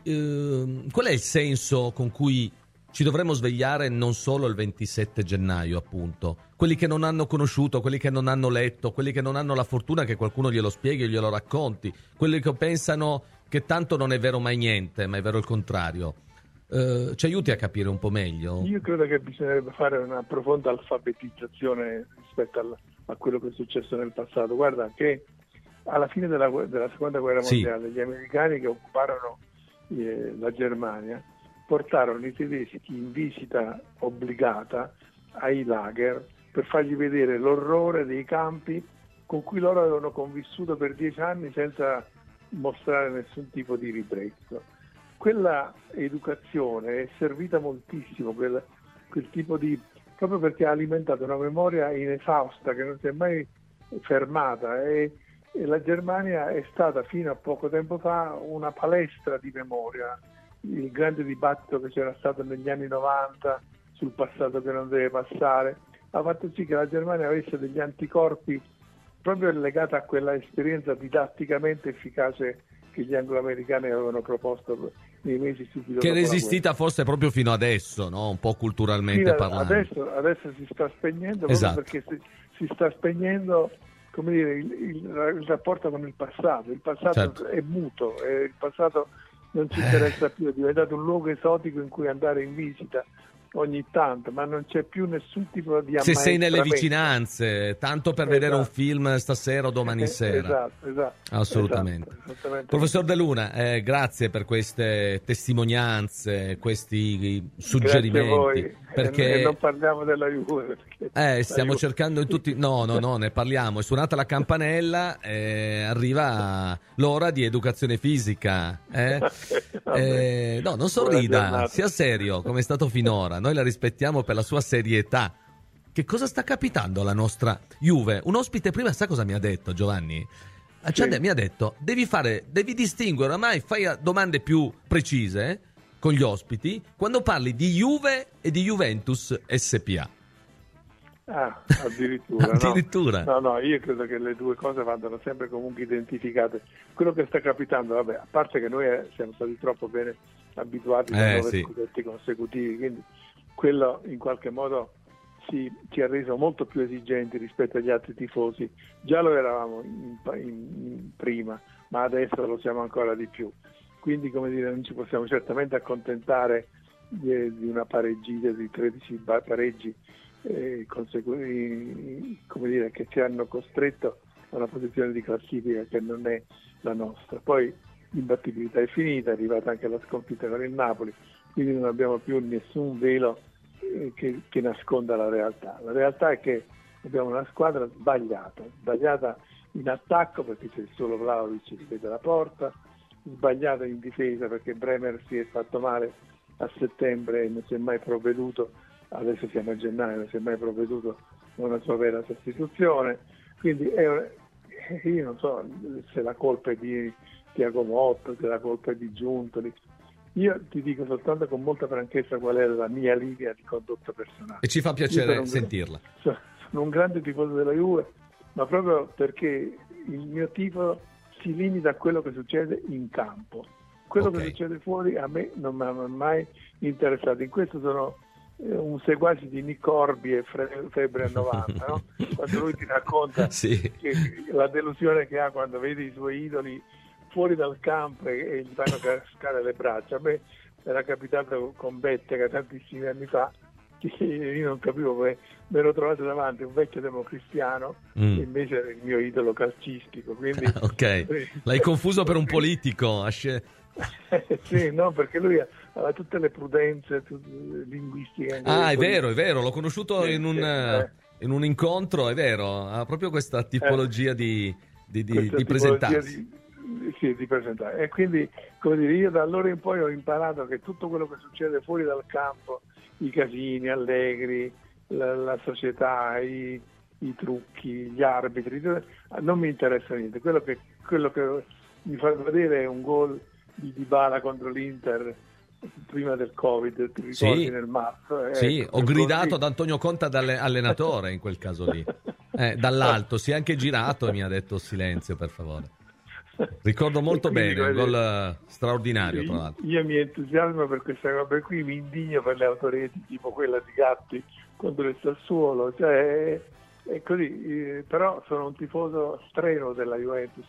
qual è il senso con cui ci dovremmo svegliare non solo il 27 gennaio, appunto, quelli che non hanno conosciuto, quelli che non hanno letto, quelli che non hanno la fortuna che qualcuno glielo spieghi e glielo racconti, quelli che pensano che tanto non è vero mai niente, ma è vero il contrario. Ci aiuti a capire un po' meglio? Io credo che bisognerebbe fare una profonda alfabetizzazione rispetto a quello che è successo nel passato. Guarda che alla fine della seconda guerra mondiale, gli americani che occuparono la Germania portarono i tedeschi in visita obbligata ai lager per fargli vedere l'orrore dei campi con cui loro avevano convissuto per 10 anni senza mostrare nessun tipo di ribrezzo. Quella educazione è servita moltissimo, quel tipo di, proprio perché ha alimentato una memoria inesausta che non si è mai fermata, e la Germania è stata fino a poco tempo fa una palestra di memoria. Il grande dibattito che c'era stato negli anni 90 sul passato che non deve passare ha fatto sì che la Germania avesse degli anticorpi proprio legati a quella esperienza didatticamente efficace che gli angloamericani avevano proposto nei mesi subito che è resistita forse proprio fino adesso, no? Un po' culturalmente parlando. Adesso si sta spegnendo, esatto, proprio perché si sta spegnendo, come dire, il rapporto con il passato. Il passato certo. È muto, il passato non ci interessa più, è diventato un luogo esotico in cui andare in visita ogni tanto, ma non c'è più nessun tipo di se sei nelle vicinanze, tanto per vedere un film stasera o domani sera. Esatto. Assolutamente. Professor De Luna, grazie per queste testimonianze, questi suggerimenti. Grazie a voi. Perché non parliamo della Juve. Stiamo cercando in tutti. No, ne parliamo. È suonata la campanella, arriva l'ora di educazione fisica. No, non sorrida, sia serio come è stato finora. Noi la rispettiamo per la sua serietà. Che cosa sta capitando alla nostra Juve? Un ospite prima, sa cosa mi ha detto, Giovanni? Mi ha detto, devi distinguere, ormai fai domande più precise con gli ospiti quando parli di Juve e di Juventus SPA. Addirittura. No, io credo che le due cose vadano sempre comunque identificate. Quello che sta capitando, a parte che noi siamo stati troppo bene abituati a 9 scudetti consecutivi, quindi quello in qualche modo ci ha reso molto più esigenti rispetto agli altri tifosi. Già lo eravamo in prima, ma adesso lo siamo ancora di più. Quindi, come dire, non ci possiamo certamente accontentare di una pareggita, di 13 pareggi come dire, che ci hanno costretto a una posizione di classifica che non è la nostra. Poi l'imbattibilità è finita, è arrivata anche la sconfitta con il Napoli, quindi non abbiamo più nessun velo che nasconda la realtà. La realtà è che abbiamo una squadra sbagliata in attacco perché c'è il solo Vlahovic che vede la porta, sbagliata in difesa perché Bremer si è fatto male a settembre e non si è mai provveduto, adesso siamo a gennaio, non si è mai provveduto a una sua vera sostituzione. Quindi io non so se la colpa è di Thiago Motta, se la colpa è di Giuntoli. Io ti dico soltanto con molta franchezza qual è la mia linea di condotta personale. E ci fa piacere sentirla. Sono un grande tifoso della Juve, ma proprio perché il mio tifo si limita a quello che succede in campo. Quello che succede fuori a me non mi ha mai interessato. In questo sono un seguace di Nick Corby e Febbre a 90, no? Quando lui ti racconta che la delusione che ha quando vede i suoi idoli fuori dal campo e gli fanno cascare le braccia. A me era capitato con Bettega tantissimi anni fa, che io non capivo come mi ero trovato davanti un vecchio democristiano e invece era il mio idolo calcistico, quindi l'hai confuso per un politico. Sì, no, perché lui aveva tutte le prudenze linguistiche. È vero, l'ho conosciuto in un incontro, è vero, ha proprio questa tipologia di presentarsi. Di presentare. E quindi, come dire, io da allora in poi ho imparato che tutto quello che succede fuori dal campo, i casini, Allegri, la società, i trucchi, gli arbitri, non mi interessa niente. Quello che mi fa vedere è un gol di Dybala contro l'Inter prima del Covid, ti ricordi, nel marzo? Ho gridato ad Antonio Conta allenatore in quel caso lì, dall'alto, si è anche girato e mi ha detto silenzio per favore. Ricordo molto bene, un gol straordinario tra l'altro. Io mi entusiasmo per questa roba qui, mi indigno per le autoreti tipo quella di Gatti contro il Sassuolo, cioè è così, però sono un tifoso strenuo della Juventus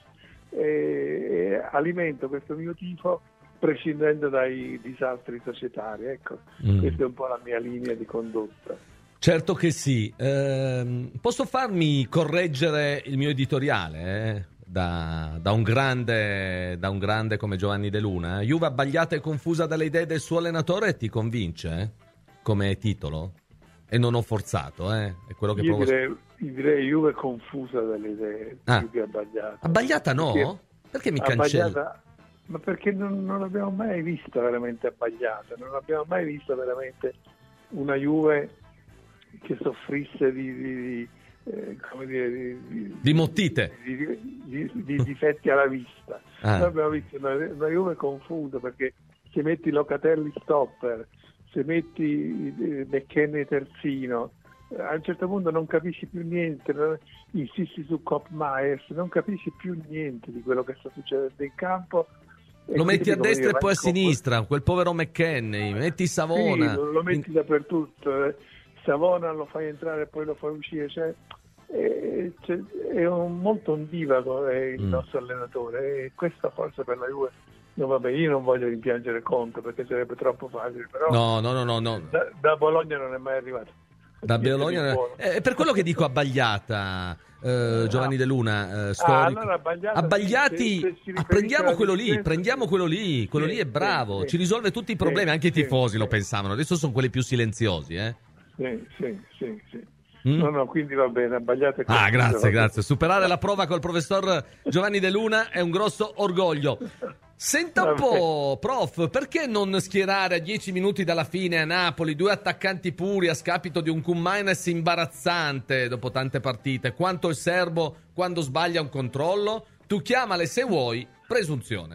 e alimento questo mio tifo prescindendo dai disastri societari, ecco. Questa è un po' la mia linea di condotta. Certo che sì. Posso farmi correggere il mio editoriale da un grande come Giovanni De Luna? Juve abbagliata e confusa dalle idee del suo allenatore ti convince come titolo? E non ho forzato, è quello che provo. Direi Juve confusa dalle idee, più che abbagliata. Abbagliata no? Perché mi cancella? Ma perché non l'abbiamo mai vista veramente abbagliata, non abbiamo mai visto veramente una Juve che soffrisse di mottite, di difetti alla vista. Noi abbiamo visto una Juve confusa, perché se metti Locatelli stopper, se metti McKennie terzino, a un certo punto non capisci più niente, insisti su Kopp Myers, non capisci più niente di quello che sta succedendo in campo. Lo metti a destra e poi a sinistra, quel povero McKennie, metti Savona. Sì, lo metti dappertutto. Savona lo fai entrare e poi lo fai uscire, è molto ondivago il nostro allenatore, e questa forza per la Juve. No, vabbè, io non voglio rimpiangere Conte perché sarebbe troppo facile, però no. Da Bologna non è mai arrivato. Da Bologna è per quello che dico abbagliata. Giovanni De Luna, storico. Allora, abbagliati, prendiamo quello lì è bravo, ci risolve tutti i problemi, anche i tifosi lo pensavano, adesso sono quelli più silenziosi. Sì. No, quindi va bene, abbagliate. Grazie. Superare la prova col professor Giovanni De Luna è un grosso orgoglio. Senta un po', prof, perché non schierare a 10 minuti dalla fine a Napoli 2 attaccanti puri a scapito di un Koumainis imbarazzante dopo tante partite, quanto il serbo quando sbaglia un controllo? Tu chiamale se vuoi presunzione.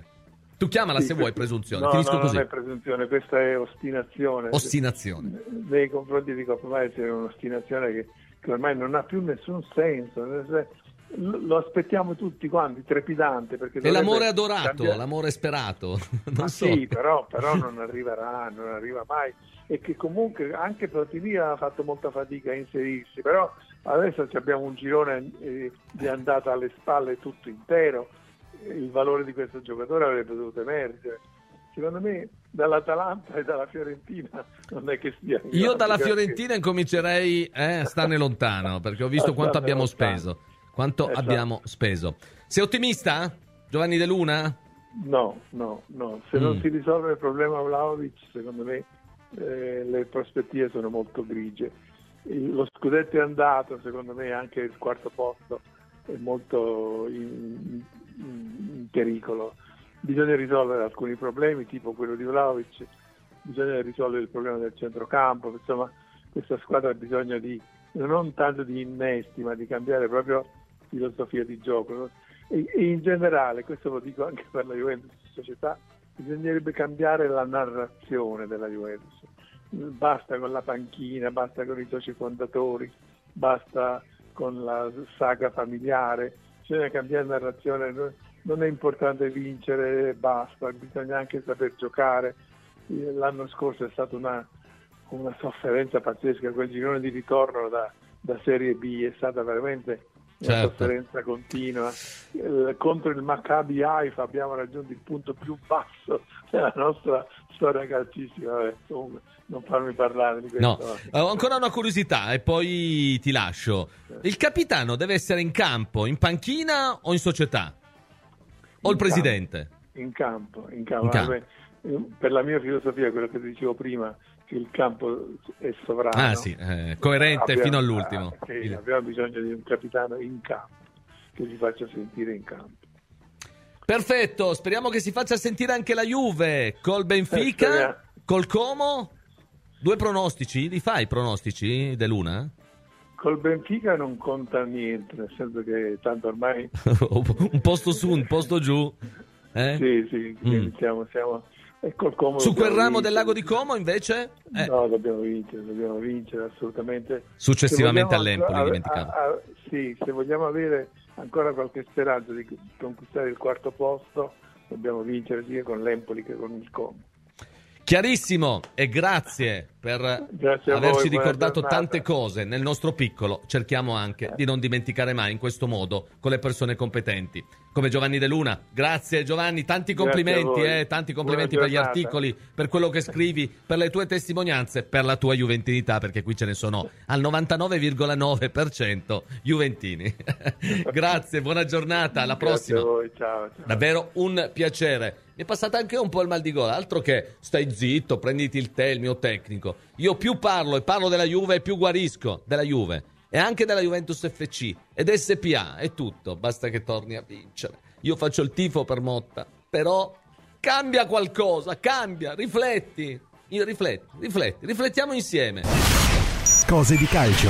No, Finisco così. Non è presunzione, questa è ostinazione. Nei confronti di Koumainis è un'ostinazione che ormai non ha più nessun senso. Lo aspettiamo tutti quanti, trepidante, perché è l'amore adorato, l'amore sperato. Sì, però non arriva mai, e che comunque anche Platini ha fatto molta fatica a inserirsi, però adesso abbiamo un girone di andata alle spalle tutto intero. Il valore di questo giocatore avrebbe dovuto emergere. Secondo me dall'Atalanta e dalla Fiorentina non è che sia. Io dalla Fiorentina incomincerei a starne lontano, perché ho visto quanto abbiamo speso. Abbiamo speso. Sei ottimista, Giovanni De Luna? No. Se non si risolve il problema Vlahovic, secondo me le prospettive sono molto grigie. Lo scudetto è andato, secondo me anche il quarto posto è molto in pericolo. Bisogna risolvere alcuni problemi, tipo quello di Vlahovic, bisogna risolvere il problema del centrocampo, insomma questa squadra ha bisogno non tanto di innesti, ma di cambiare proprio filosofia di gioco, e in generale, questo lo dico anche per la Juventus società, bisognerebbe cambiare la narrazione della Juventus. Basta con la panchina, basta con i soci fondatori, basta con la saga familiare, bisogna cambiare narrazione. non è importante vincere, basta, bisogna anche saper giocare. L'anno scorso è stata una sofferenza pazzesca, quel girone di ritorno da Serie B è stata veramente una sofferenza continua. Contro il Maccabi Haifa abbiamo raggiunto il punto più basso della nostra storia calcistica. Non farmi parlare di questo. No, ho ancora una curiosità e poi ti lascio. Il capitano deve essere in campo, in panchina o in società? O il presidente? In campo. Per la mia filosofia, quello che dicevo prima, che il campo è sovrano. Coerente fino all'ultimo. Abbiamo bisogno di un capitano in campo, che si faccia sentire in campo. Perfetto, speriamo che si faccia sentire anche la Juve col Benfica, col Como. 2 pronostici, li fai i pronostici dell'una? Col Benfica non conta niente, nel senso che tanto ormai... un posto su, un posto giù. Sì, siamo... E col Como su quel ramo del lago di Como invece? No, dobbiamo vincere assolutamente. Successivamente all'Empoli, dimenticavo. Sì, se vogliamo avere ancora qualche speranza di conquistare il 4º posto, dobbiamo vincere sia con l'Empoli che con il Como. Chiarissimo, e grazie per averci ricordato tante cose nel nostro piccolo. Cerchiamo anche di non dimenticare mai in questo modo con le persone competenti come Giovanni De Luna. Grazie Giovanni, tanti complimenti, tanti complimenti per gli articoli, per quello che scrivi, per le tue testimonianze, per la tua juventinità, perché qui ce ne sono al 99,9% juventini. Grazie, buona giornata, alla prossima. Grazie a voi, ciao. Davvero un piacere. Mi è passato anche un po' il mal di gola, altro che stai zitto, prenditi il tè, il mio tecnico. Io più parlo e parlo della Juve e più guarisco della Juve e anche della Juventus FC ed SPA e tutto, basta che torni a vincere. Io faccio il tifo per Motta, però cambia qualcosa, cambia, rifletti, riflettiamo insieme. Cose di calcio.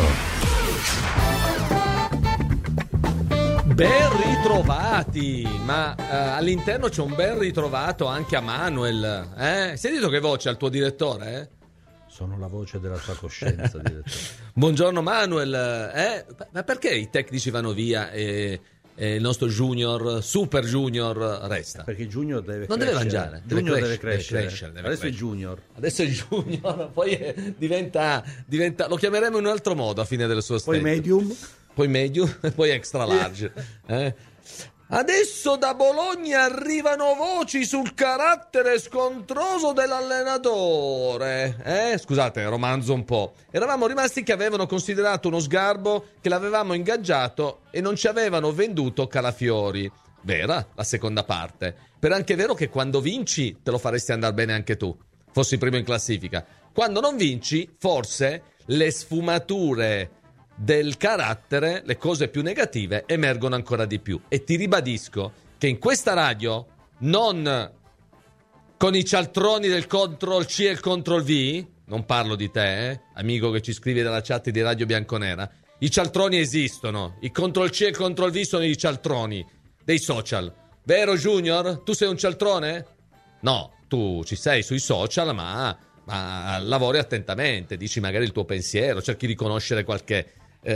Ben ritrovati, ma all'interno c'è un ben ritrovato anche a Manuel. Sentito che voce al tuo direttore? Sono la voce della tua coscienza, direttore. Buongiorno Manuel. Ma perché i tecnici vanno via e il nostro junior, super junior, resta? Perché il junior deve non crescere. Deve mangiare, Deve crescere. Adesso è junior. Adesso è junior, poi diventa, lo chiameremo in un altro modo a fine del suo stento. Poi medium e poi extra large. Adesso da Bologna arrivano voci sul carattere scontroso dell'allenatore. Scusate, romanzo un po'. Eravamo rimasti che avevano considerato uno sgarbo, che l'avevamo ingaggiato e non ci avevano venduto Calafiori. Vera la seconda parte. Però è anche vero che quando vinci te lo faresti andare bene anche tu, fossi primo in classifica. Quando non vinci, forse le sfumature del carattere, le cose più negative emergono ancora di più. E ti ribadisco che in questa radio, non con i cialtroni del Ctrl C e il Ctrl V, non parlo di te, amico che ci scrivi dalla chat di Radio Bianconera, i cialtroni esistono, i Ctrl C e il Ctrl V sono i cialtroni dei social. Vero Junior? Tu sei un cialtrone? No, tu ci sei sui social, ma lavori attentamente, dici magari il tuo pensiero, cerchi di conoscere qualche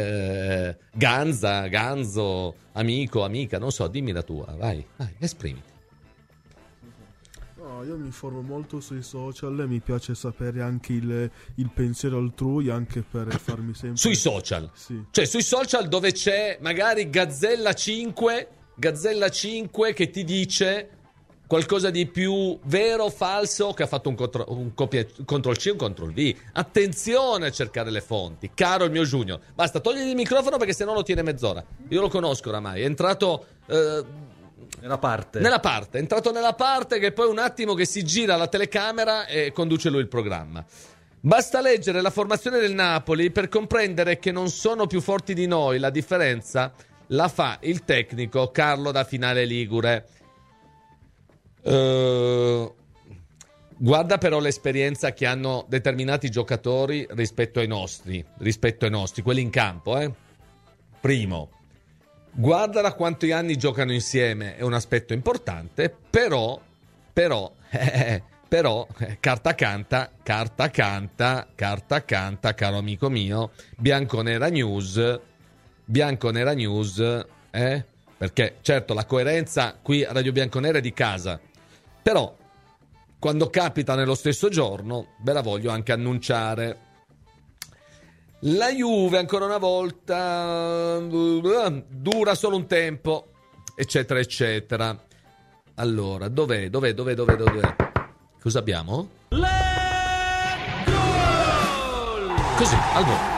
ganzo, amico, amica, non so, dimmi la tua, vai, esprimiti. No, io mi informo molto sui social, mi piace sapere anche il pensiero altrui, anche per farmi sempre... Sui social? Sì. Cioè sui social dove c'è magari Gazzella 5 che ti dice qualcosa di più vero o falso, che ha fatto un Ctrl C e un Ctrl V. Attenzione a cercare le fonti, caro il mio Junior. Basta, togli il microfono perché sennò lo tiene mezz'ora. Io lo conosco oramai, è entrato nella parte. È entrato nella parte che poi un attimo che si gira la telecamera e conduce lui il programma. Basta leggere la formazione del Napoli per comprendere che non sono più forti di noi. La differenza la fa il tecnico Carlo da Finale Ligure. Guarda però l'esperienza che hanno determinati giocatori rispetto ai nostri, quelli in campo, Primo, guarda da quanti anni giocano insieme, è un aspetto importante, però carta canta, caro amico mio. Bianconera News, perché certo la coerenza qui a Radio Bianconera è di casa, però quando capita nello stesso giorno ve la voglio anche annunciare. La Juve ancora una volta dura solo un tempo, eccetera eccetera. Allora, dov'è? Cosa abbiamo? Così, al volo.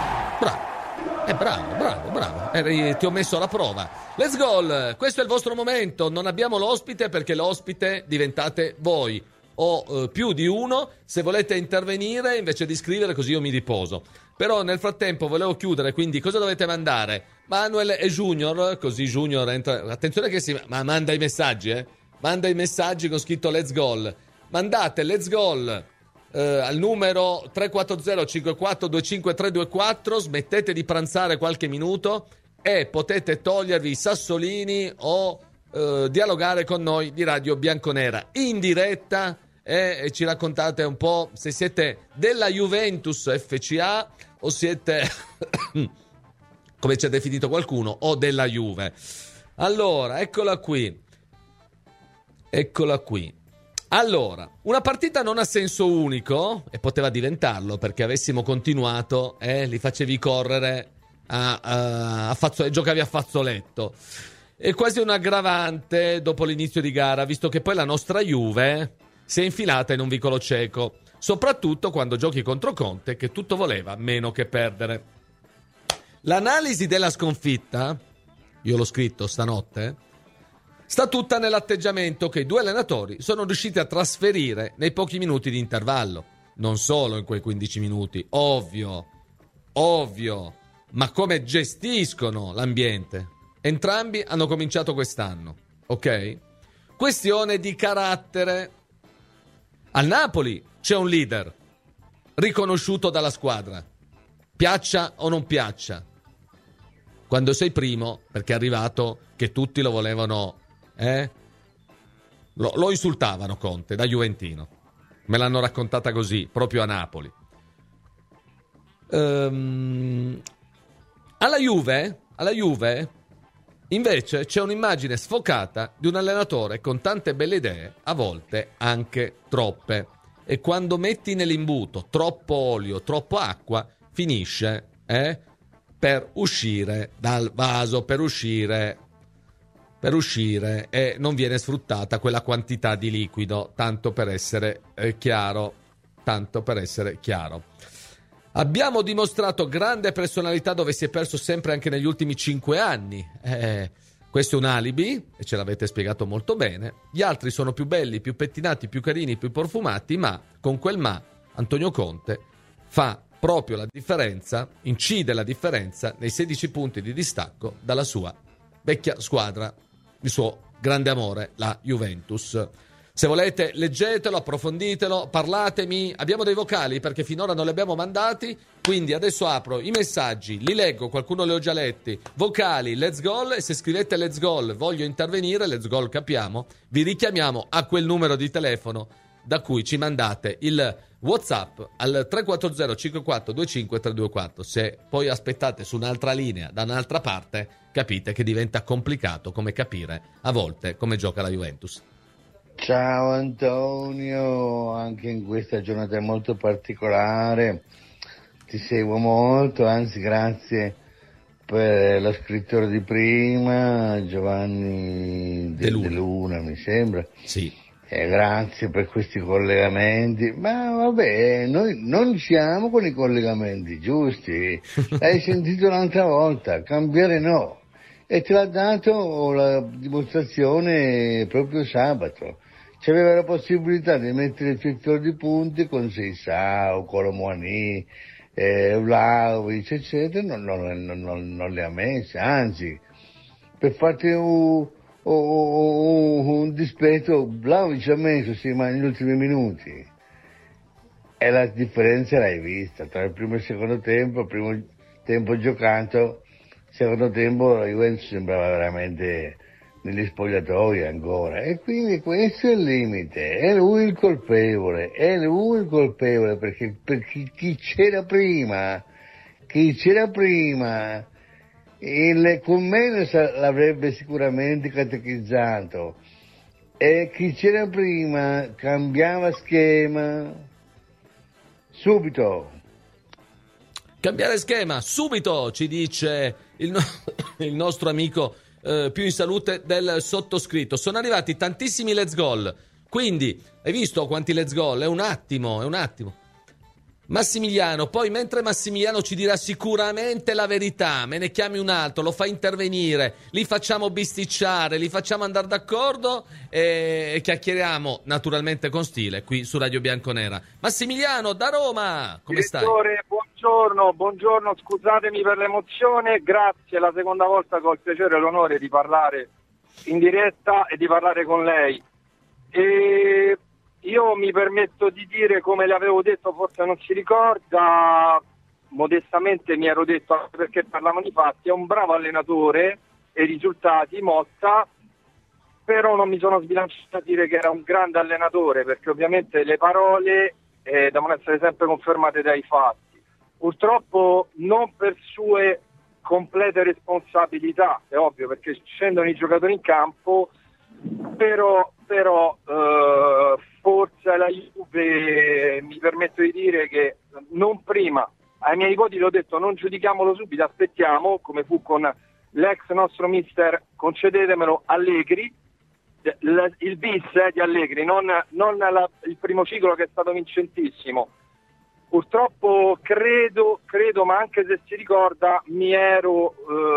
Bravo. Ti ho messo alla prova. Let's go! Questo è il vostro momento. Non abbiamo l'ospite perché l'ospite diventate voi. O più di uno. Se volete intervenire, invece di scrivere, così io mi riposo. Però nel frattempo volevo chiudere, quindi cosa dovete mandare? Manuel e Junior, così Junior entra. Attenzione che manda i messaggi, Manda i messaggi con scritto Let's go. Mandate Let's go al numero 340 54 25 324. Smettete di pranzare qualche minuto e potete togliervi i sassolini o dialogare con noi di Radio Bianconera in diretta e ci raccontate un po' se siete della Juventus FCA o siete come ci ha definito qualcuno o della Juve. Allora, eccola qui. Allora, una partita non a senso unico, e poteva diventarlo perché avessimo continuato li facevi correre giocavi a fazzoletto. È quasi un aggravante dopo l'inizio di gara, visto che poi la nostra Juve si è infilata in un vicolo cieco, soprattutto quando giochi contro Conte, che tutto voleva meno che perdere. L'analisi della sconfitta, io l'ho scritto stanotte, sta tutta nell'atteggiamento che i due allenatori sono riusciti a trasferire nei pochi minuti di intervallo. Non solo in quei 15 minuti, ovvio, ma come gestiscono l'ambiente. Entrambi hanno cominciato quest'anno, ok? Questione di carattere. Al Napoli c'è un leader riconosciuto dalla squadra, piaccia o non piaccia. Quando sei primo, perché è arrivato che tutti lo volevano... Lo insultavano Conte da juventino, me l'hanno raccontata così proprio a Napoli. Alla Juve invece c'è un'immagine sfocata di un allenatore con tante belle idee, a volte anche troppe, e quando metti nell'imbuto troppo olio, troppa acqua, finisce per uscire dal vaso, per uscire e non viene sfruttata quella quantità di liquido, tanto per essere chiaro. Abbiamo dimostrato grande personalità dove si è perso sempre anche negli ultimi 5 anni. Questo è un alibi e ce l'avete spiegato molto bene. Gli altri sono più belli, più pettinati, più carini, più profumati, ma con quel Antonio Conte fa proprio la differenza, incide la differenza nei 16 punti di distacco dalla sua vecchia squadra, il suo grande amore, la Juventus. Se volete leggetelo, approfonditelo, parlatemi, abbiamo dei vocali perché finora non li abbiamo mandati, quindi adesso apro i messaggi, li leggo, qualcuno li ho già letti, vocali, let's go, e se scrivete let's go, voglio intervenire, let's go, capiamo, vi richiamiamo a quel numero di telefono da cui ci mandate il WhatsApp al 340 54 25 324. Se poi aspettate su un'altra linea da un'altra parte, capite che diventa complicato come capire a volte come gioca la Juventus. Ciao Antonio, anche in questa giornata molto particolare ti seguo molto, anzi grazie per lo scrittore di prima, Giovanni De Luna mi sembra. Sì. Grazie per questi collegamenti, ma vabbè, noi non siamo con i collegamenti giusti, l'hai sentito l'altra volta, cambiare no, e te l'ha dato la dimostrazione proprio sabato. C'aveva la possibilità di mettere il fior di punti con Seisao, Colomouani, Vlahovic, eccetera, non le ha messe, anzi, per farti un dispetto, Vlahovic ha messo, sì, ma negli ultimi minuti, e la differenza l'hai vista tra il primo e il secondo tempo. Il primo tempo giocato, il secondo tempo la Juventus sembrava veramente negli spogliatoi ancora, e quindi questo è il limite, è lui il colpevole, perché chi c'era prima il Commenos l'avrebbe sicuramente catechizzato, e chi c'era prima cambiava schema subito. Cambiare schema subito, ci dice il nostro amico più in salute del sottoscritto. Sono arrivati tantissimi let's goal, quindi hai visto quanti let's goal? È un attimo. Massimiliano, poi mentre Massimiliano ci dirà sicuramente la verità, me ne chiami un altro, lo fa intervenire, li facciamo bisticciare, li facciamo andare d'accordo e chiacchieriamo naturalmente con stile qui su Radio Bianconera. Massimiliano da Roma, come stai? Buongiorno, scusatemi per l'emozione, grazie, è la seconda volta che ho il piacere e l'onore di parlare in diretta e di parlare con lei. E io mi permetto di dire, come le avevo detto, forse non si ricorda, modestamente mi ero detto, anche perché parlavano di fatti, è un bravo allenatore e risultati, Motta, però non mi sono sbilanciato a dire che era un grande allenatore, perché ovviamente le parole devono essere sempre confermate dai fatti. Purtroppo non per sue complete responsabilità, è ovvio, perché scendono i giocatori in campo, però forse la Juve, mi permetto di dire che non prima, ai miei nipoti l'ho detto, non giudichiamolo subito, aspettiamo, come fu con l'ex nostro mister, concedetemelo, Allegri, il bis di Allegri, non il primo ciclo che è stato vincentissimo. Purtroppo credo, ma anche se si ricorda, mi ero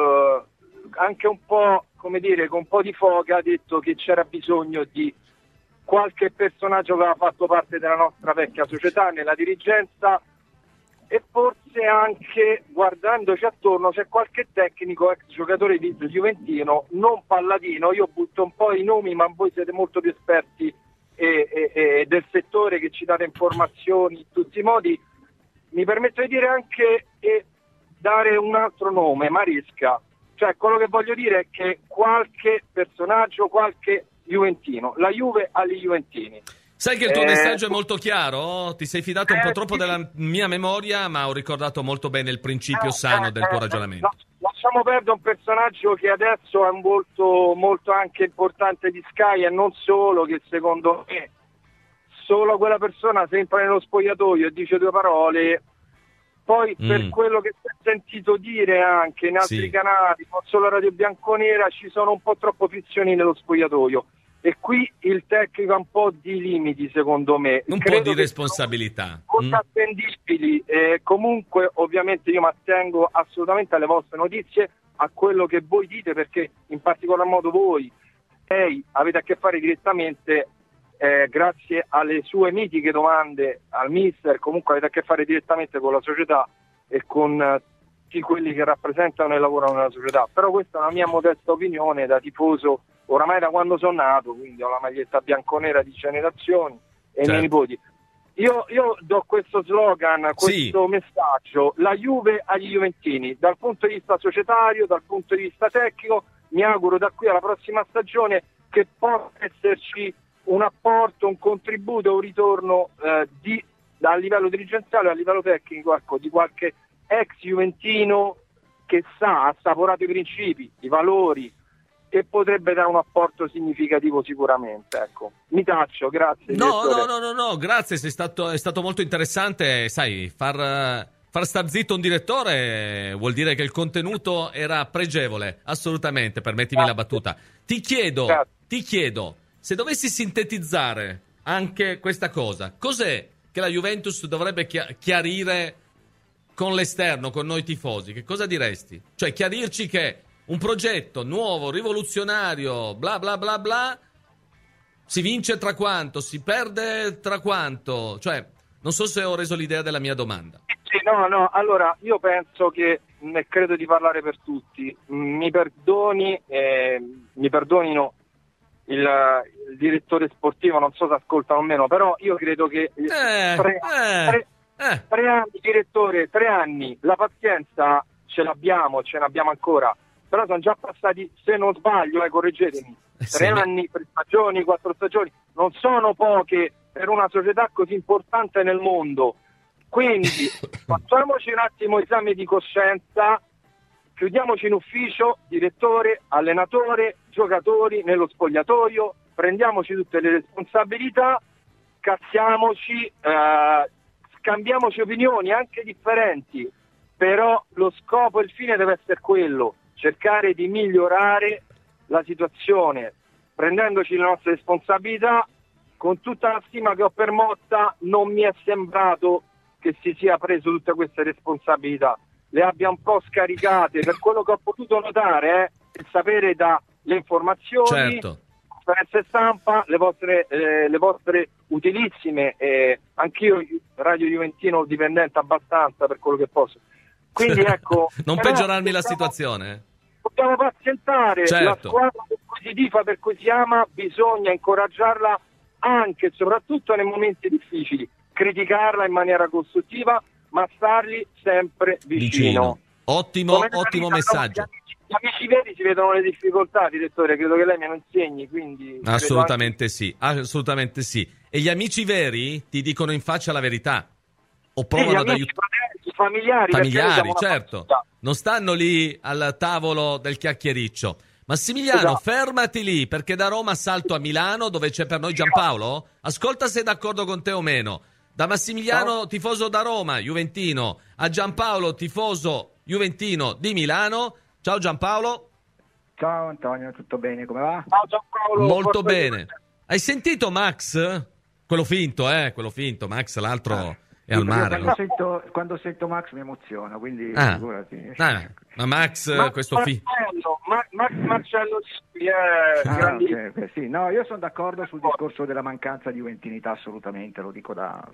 anche un po', come dire, con un po' di foga, detto che c'era bisogno di qualche personaggio che aveva fatto parte della nostra vecchia società, nella dirigenza, e forse anche, guardandoci attorno, c'è qualche tecnico, ex giocatore di Juventino, non palladino. Io butto un po' i nomi, ma voi siete molto più esperti e del settore, che ci date informazioni in tutti i modi. Mi permetto di dire anche e dare un altro nome, Maresca. Cioè, quello che voglio dire è che qualche personaggio, qualche juventino, la Juve agli juventini. Sai che il tuo messaggio è molto chiaro? Ti sei fidato un po' troppo della mia memoria, ma ho ricordato molto bene il principio sano del tuo ragionamento. Lasciamo perdere un personaggio che adesso è un volto molto anche importante di Sky, e non solo, che secondo me solo quella persona se entra nello spogliatoio e dice due parole, poi per quello che si è sentito dire anche in altri canali, non solo Radio Bianconera, ci sono un po' troppo frizioni nello spogliatoio. E qui il tecnico ha un po' di limiti, secondo me. Un po' di responsabilità. Cose attendibili. Comunque, ovviamente, io mi attengo assolutamente alle vostre notizie, a quello che voi dite, perché in particolar modo voi avete a che fare direttamente, grazie alle sue mitiche domande al mister, comunque avete a che fare direttamente con la società e con tutti quelli che rappresentano e lavorano nella società. Però questa è una mia modesta opinione da tifoso, oramai da quando sono nato, quindi ho la maglietta bianconera di generazioni e i miei nipoti. Io do questo slogan, questo messaggio: la Juve agli juventini, dal punto di vista societario, dal punto di vista tecnico. Mi auguro da qui alla prossima stagione che possa esserci un apporto, un contributo, un ritorno a livello dirigenziale, a livello tecnico, ecco, di qualche ex juventino che ha assaporato i principi, i valori, e potrebbe dare un apporto significativo sicuramente, ecco. Mi taccio, grazie. No, grazie, è stato molto interessante, sai, far star zitto un direttore vuol dire che il contenuto era pregevole, assolutamente, permettimi la battuta. Ti chiedo, se dovessi sintetizzare anche questa cosa, cos'è che la Juventus dovrebbe chiarire con l'esterno, con noi tifosi? Che cosa diresti? Cioè, chiarirci che un progetto nuovo, rivoluzionario, bla bla bla bla, si vince tra quanto, si perde tra quanto? Cioè, non so se ho reso l'idea della mia domanda. No, allora, io penso che, credo di parlare per tutti, mi perdonino il direttore sportivo, non so se ascolta o meno, però io credo che 3 anni, direttore, 3 anni, la pazienza ce ne abbiamo ancora. Però sono già passati, se non sbaglio, correggetemi, 3 anni, 3 stagioni, 4 stagioni, non sono poche per una società così importante nel mondo. Quindi facciamoci un attimo esame di coscienza chiudiamoci in ufficio, direttore, allenatore, giocatori, nello spogliatoio, prendiamoci tutte le responsabilità, cazziamoci, scambiamoci opinioni anche differenti, però lo scopo e il fine deve essere quello, cercare di migliorare la situazione, prendendoci le nostre responsabilità. Con tutta la stima che ho per Motta, non mi è sembrato che si sia preso tutte queste responsabilità. Le abbia un po' scaricate, per quello che ho potuto notare, il sapere dalle informazioni, certo, conferenze stampa, le vostre utilissime, anch'io Radio Juventino dipendente abbastanza per quello che posso. Quindi ecco, non peggiorarmi la situazione. Dobbiamo pazientare, certo. La squadra per cui si tifa, per cui si ama, bisogna incoraggiarla anche e soprattutto nei momenti difficili, criticarla in maniera costruttiva, ma stargli sempre vicino. Ottimo messaggio. Gli amici veri si vedono le difficoltà, direttore, credo che lei me lo insegni, quindi... Assolutamente sì. E gli amici veri ti dicono in faccia la verità, o provano ad aiutare. Familiari, certo. Non stanno lì al tavolo del chiacchiericcio. Massimiliano, esatto, fermati lì, perché da Roma salto a Milano, dove c'è per noi Giampaolo. Ascolta se è d'accordo con te o meno. Da Massimiliano, tifoso da Roma, juventino, a Giampaolo, tifoso juventino di Milano. Ciao Giampaolo. Ciao Antonio, tutto bene? Come va? Ciao Giampaolo. Molto bene. Hai sentito Max? Quello finto, Max, l'altro è al mare. Quando sento Max mi emoziono, quindi figurati. Ma Max, questo Marcello okay. Sì, no, io sono d'accordo sul discorso della mancanza di juventinità, assolutamente, lo dico da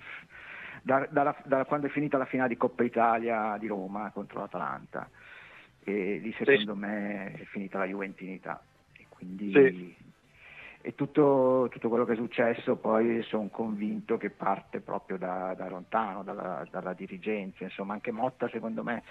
quando è finita la finale di Coppa Italia di Roma contro l'Atalanta, e lì secondo me è finita la juventinità, e quindi e tutto quello che è successo poi sono convinto che parte proprio da lontano, dalla dirigenza, insomma. Anche Motta secondo me,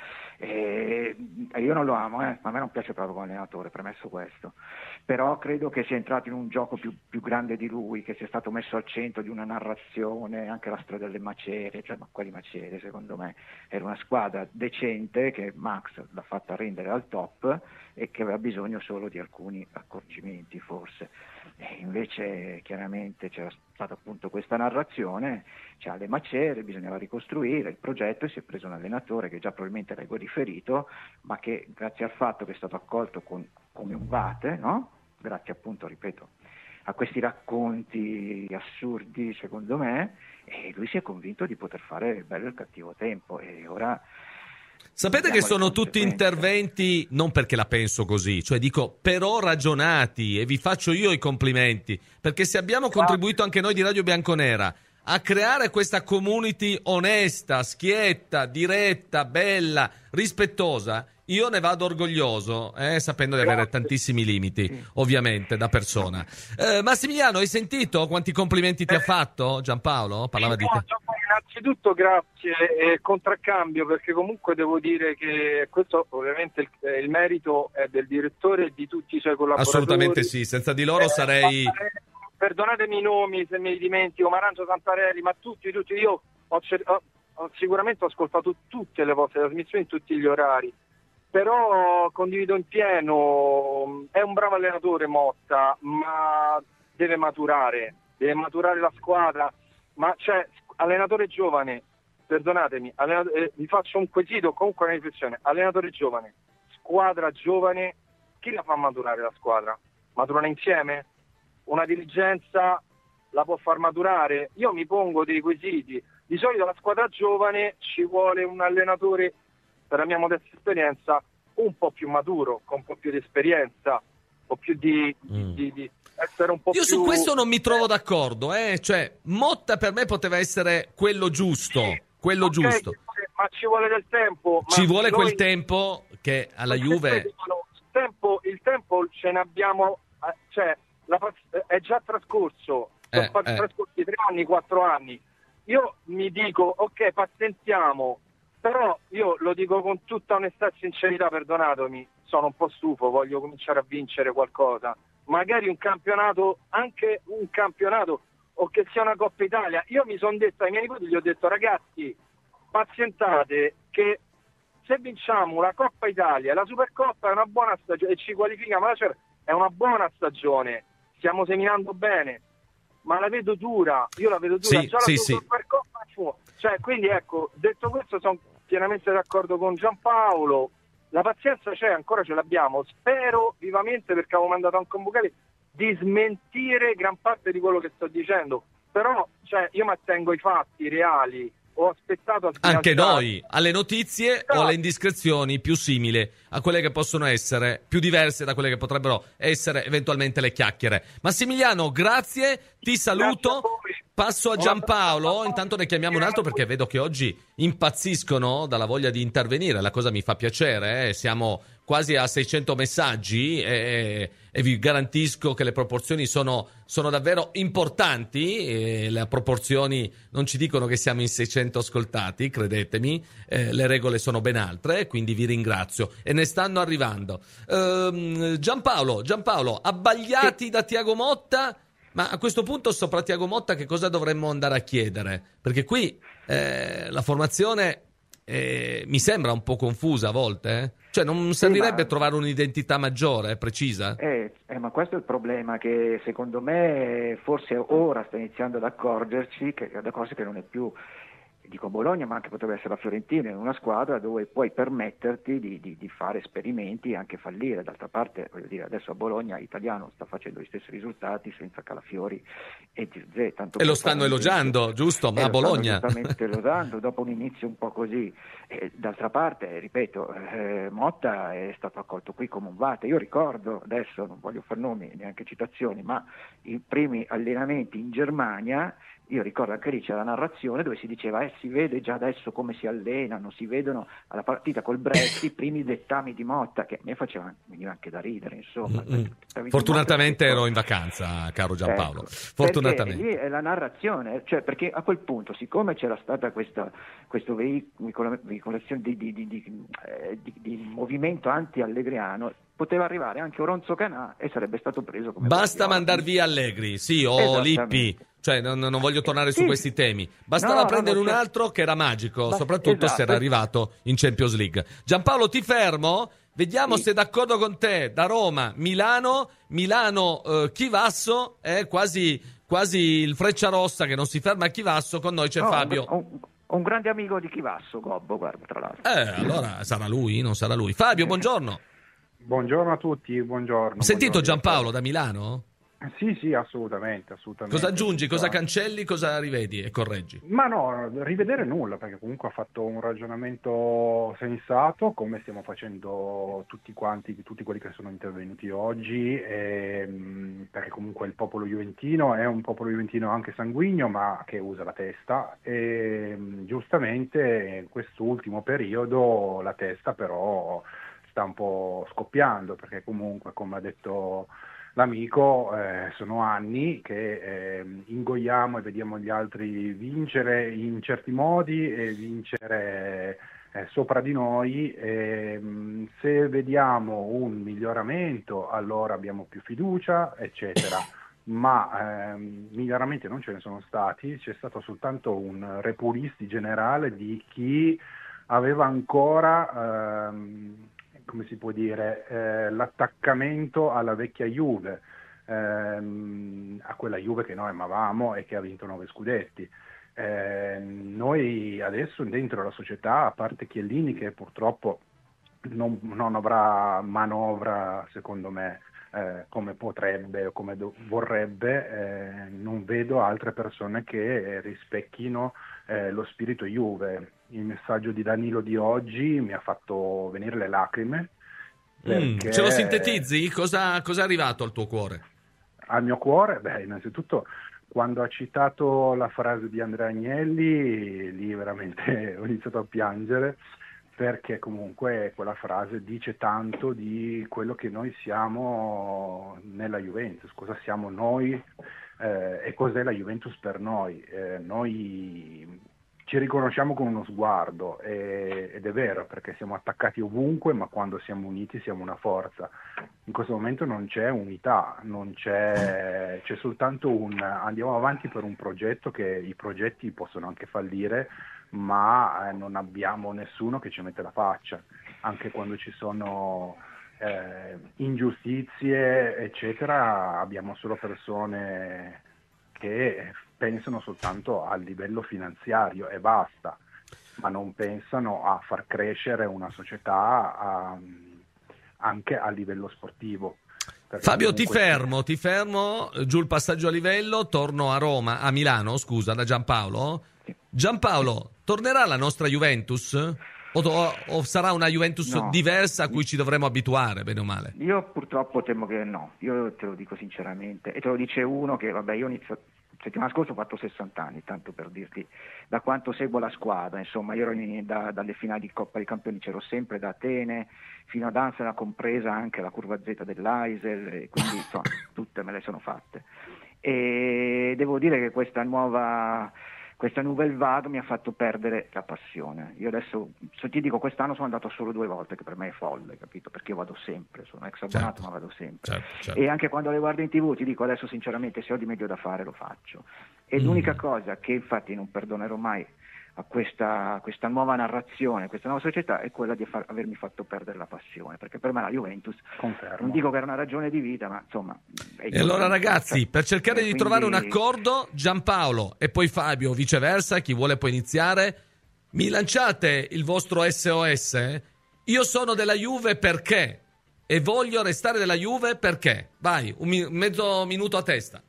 io non lo amo, ma a me non piace proprio come allenatore, premesso questo, però credo che sia entrato in un gioco più grande di lui, che sia stato messo al centro di una narrazione, anche la storia delle macerie, ma quali macerie? Secondo me era una squadra decente che Max l'ha fatta rendere al top e che aveva bisogno solo di alcuni accorgimenti forse. E invece chiaramente c'era stata appunto questa narrazione, c'ha le macerie, bisognava ricostruire il progetto, e si è preso un allenatore che già probabilmente era riferito, ma che grazie al fatto che è stato accolto come un vate, no? Grazie appunto, ripeto, a questi racconti assurdi secondo me, e lui si è convinto di poter fare il bello e il cattivo tempo, e ora... Sapete che sono tutti interventi, non perché la penso così, cioè dico però ragionati, e vi faccio io i complimenti, perché se abbiamo contribuito anche noi di Radio Bianconera a creare questa community onesta, schietta, diretta, bella, rispettosa, io ne vado orgoglioso, sapendo di avere tantissimi limiti, ovviamente, da persona. Massimiliano, hai sentito quanti complimenti ti ha fatto Giampaolo? Parlava di te. Innanzitutto grazie e contraccambio, perché comunque devo dire che questo ovviamente il merito è del direttore e di tutti i suoi collaboratori. Assolutamente sì, senza di loro sarei... Perdonatemi i nomi se mi dimentico, Marancio, Santarelli, ma tutti, io sicuramente ho ascoltato tutte le vostre trasmissioni in tutti gli orari, però condivido in pieno, è un bravo allenatore Motta, ma deve maturare la squadra, ma c'è allenatore giovane, perdonatemi, vi faccio un quesito, comunque una riflessione, allenatore giovane, squadra giovane, chi la fa maturare la squadra? Maturare insieme? Una dirigenza la può far maturare? Io mi pongo dei quesiti, di solito la squadra giovane ci vuole un allenatore, per la mia modesta esperienza, un po' più maturo, con un po' più di esperienza, un po' più di essere un po' Io più... su questo non mi trovo d'accordo, cioè Motta per me poteva essere quello giusto, giusto. Ma ci vuole del tempo. Ci vuole quel tempo che alla Juve... Il tempo ce ne abbiamo, cioè è già trascorso, sono trascorsi 3 anni, 4 anni. Io mi dico, ok, pazientiamo, però io lo dico con tutta onestà e sincerità, perdonatemi, sono un po' stufo, voglio cominciare a vincere qualcosa. Magari un campionato, o che sia una Coppa Italia. Io mi sono detto ai miei nipoti, gli ho detto, ragazzi, pazientate, che se vinciamo la Coppa Italia e la Supercoppa è una buona stagione, e ci qualifichiamo, è una buona stagione, stiamo seminando bene, ma la vedo dura, io la vedo dura, già la Supercoppa cioè, quindi ecco, detto questo sono pienamente d'accordo con Giampaolo, la pazienza c'è, ancora ce l'abbiamo, spero vivamente, perché avevo mandato anche un vocale, di smentire gran parte di quello che sto dicendo, però cioè, io mi attengo ai fatti reali. Ho aspettato a anche noi alle notizie o alle indiscrezioni più simili a quelle che possono essere, più diverse da quelle che potrebbero essere eventualmente le chiacchiere. Massimiliano, grazie, ti saluto, passo a Giampaolo, intanto ne chiamiamo un altro perché vedo che oggi impazziscono dalla voglia di intervenire, la cosa mi fa piacere, siamo quasi a 600 messaggi e vi garantisco che le proporzioni sono davvero importanti, e le proporzioni non ci dicono che siamo in 600 ascoltati, credetemi, le regole sono ben altre, quindi vi ringrazio e ne stanno arrivando. Giampaolo, abbagliati da Thiago Motta, ma a questo punto sopra Thiago Motta che cosa dovremmo andare a chiedere? Perché qui la formazione mi sembra un po' confusa a volte, Cioè non servirebbe trovare un'identità maggiore, precisa? Ma questo è il problema, che secondo me forse ora sta iniziando ad accorgerci che non è più, dico Bologna, ma anche potrebbe essere la Fiorentina, in una squadra dove puoi permetterti di fare esperimenti e anche fallire. D'altra parte, voglio dire, adesso a Bologna Italiano sta facendo gli stessi risultati senza Calafiori e Zirkzee. E lo stanno elogiando, giusto? Ma a Bologna? Lo stanno elogiando dopo un inizio un po' così. D'altra parte, ripeto, Motta è stato accolto qui come un vate. Io ricordo, adesso non voglio far nomi, neanche citazioni, ma i primi allenamenti in Germania, io ricordo anche lì c'era la narrazione dove si diceva si vede già adesso come si allenano, si vedono alla partita col Brescia i primi dettami di Motta, che a me veniva anche da ridere, insomma. Fortunatamente ero in vacanza, caro Giampaolo. Ecco, fortunatamente. Lì è la narrazione, cioè, perché a quel punto, siccome c'era stata questo veicolazione di movimento anti-allegriano, poteva arrivare anche Oronzo Canà e sarebbe stato preso come basta mandar via Allegri, sì, o Lippi, cioè non voglio tornare su questi temi, bastava prendere un altro che era magico, soprattutto se era arrivato in Champions League. Giampaolo, ti fermo, vediamo se è d'accordo con te. Da Roma, Milano Chivasso, è quasi il Frecciarossa che non si ferma a Chivasso. Con noi c'è Fabio, un grande amico di Chivasso, Gobbo, guarda, tra l'altro. Allora sarà lui, non sarà lui. Fabio, buongiorno. Buongiorno a tutti, buongiorno. Sentito Giampaolo da Milano? Sì, assolutamente. Cosa aggiungi, cosa cancelli, cosa rivedi e correggi? Ma no, rivedere nulla, perché comunque ha fatto un ragionamento sensato, come stiamo facendo tutti quelli che sono intervenuti oggi, perché comunque il popolo juventino è un popolo juventino anche sanguigno, ma che usa la testa, e giustamente in quest'ultimo periodo la testa però sta un po' scoppiando, perché comunque, come ha detto l'amico, sono anni che ingoiamo e vediamo gli altri vincere in certi modi e vincere sopra di noi. Se vediamo un miglioramento, allora abbiamo più fiducia, eccetera. Ma miglioramenti non ce ne sono stati, c'è stato soltanto un repulisti generale di chi aveva ancora come si può dire, l'attaccamento alla vecchia Juve, a quella Juve che noi amavamo e che ha vinto 9 scudetti. Noi adesso dentro la società, a parte Chiellini che purtroppo non avrà manovra, secondo me, come potrebbe o come vorrebbe, non vedo altre persone che rispecchino lo spirito Juve. Il messaggio di Danilo di oggi mi ha fatto venire le lacrime. Perché... Ce lo sintetizzi? Cosa è arrivato al tuo cuore? Al mio cuore? Innanzitutto quando ha citato la frase di Andrea Agnelli, lì veramente ho iniziato a piangere, perché comunque quella frase dice tanto di quello che noi siamo nella Juventus, cosa siamo noi e cos'è la Juventus per noi. Noi ci riconosciamo con uno sguardo ed è vero, perché siamo attaccati ovunque, ma quando siamo uniti siamo una forza. In questo momento non c'è unità, c'è soltanto andiamo avanti per un progetto, che i progetti possono anche fallire, ma non abbiamo nessuno che ci mette la faccia, anche quando ci sono ingiustizie eccetera, abbiamo solo persone che pensano soltanto a livello finanziario e basta, ma non pensano a far crescere una società anche a livello sportivo. Fabio, ti fermo, giù il passaggio a livello, torno a Milano, scusa, da Giampaolo. Giampaolo, tornerà la nostra Juventus? O sarà una Juventus diversa a cui ci dovremo abituare, bene o male? Io purtroppo temo che no, io te lo dico sinceramente, e te lo dice uno che, vabbè, io settimana scorsa ho fatto 60 anni, tanto per dirti, da quanto seguo la squadra, insomma, io ero dalle finali di Coppa dei Campioni, c'ero sempre da Atene fino ad Amsterdam, compresa anche la curva Z dell'Aisel, e quindi insomma, tutte me le sono fatte. E devo dire che questa Nouvelle Vague mi ha fatto perdere la passione. Io adesso, se ti dico, quest'anno sono andato solo 2 volte, che per me è folle, capito? Perché io vado sempre, sono ex abbonato, ma vado sempre. Certo. E anche quando le guardo in TV, ti dico adesso sinceramente, se ho di meglio da fare lo faccio. E l'unica cosa che infatti non perdonerò mai a questa nuova narrazione, questa nuova società, è quella di avermi fatto perdere la passione, perché per me la Juventus, non dico che era una ragione di vita, ma insomma... E allora ragazzi, per cercare di trovare un accordo, Giampaolo e poi Fabio, viceversa, chi vuole può iniziare, mi lanciate il vostro SOS? Io sono della Juve perché? E voglio restare della Juve perché? Vai, mezzo minuto a testa.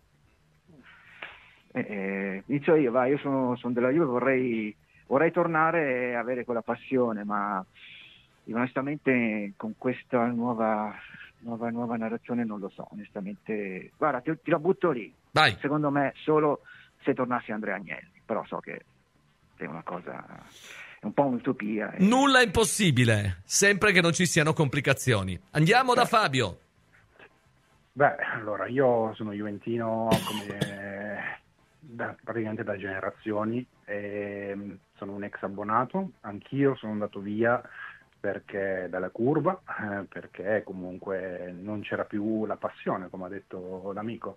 Inizio io, vai, io sono della Juve, vorrei tornare e avere quella passione, ma onestamente con questa nuova narrazione non lo so, onestamente. Guarda, ti la butto lì. Vai. Secondo me solo se tornassi Andrea Agnelli, però so che è una cosa, è un po' un'utopia. Nulla è impossibile, sempre che non ci siano complicazioni. Andiamo da Fabio. Beh, allora, io sono juventino praticamente da generazioni, e sono un ex abbonato, anch'io sono andato via perché dalla curva, perché comunque non c'era più la passione, come ha detto l'amico.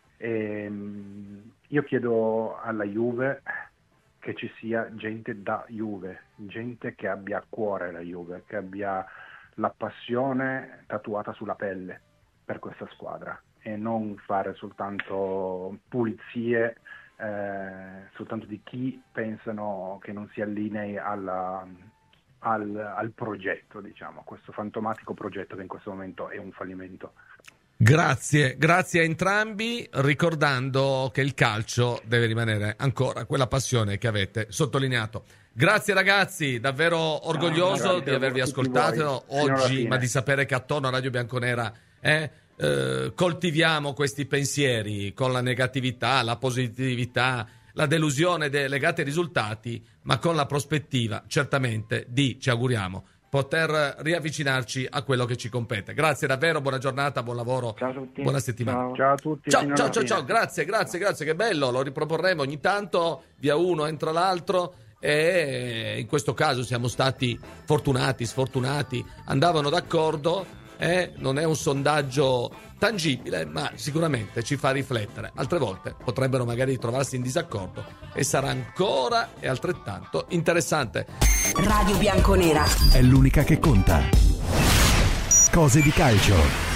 Io chiedo alla Juve che ci sia gente da Juve, gente che abbia a cuore la Juve, che abbia la passione tatuata sulla pelle per questa squadra, e non fare soltanto pulizie soltanto di chi pensano che non si allinei al progetto, diciamo, questo fantomatico progetto che in questo momento è un fallimento. Grazie a entrambi, ricordando che il calcio deve rimanere ancora quella passione che avete sottolineato. Grazie ragazzi, davvero orgoglioso di avervi ascoltato oggi, ma di sapere che attorno a Radio Bianconera coltiviamo questi pensieri con la negatività, la positività, la delusione legate ai risultati, ma con la prospettiva certamente ci auguriamo, poter riavvicinarci a quello che ci compete. Grazie davvero, buona giornata, buon lavoro, buona settimana. Ciao a tutti. Ciao, grazie, che bello, lo riproporremo ogni tanto, via uno entra l'altro, e in questo caso siamo stati fortunati, sfortunati, andavano d'accordo. Non è un sondaggio tangibile, ma sicuramente ci fa riflettere. Altre volte potrebbero magari trovarsi in disaccordo e sarà ancora e altrettanto interessante. Radio Bianconera è l'unica che conta. Cose di calcio.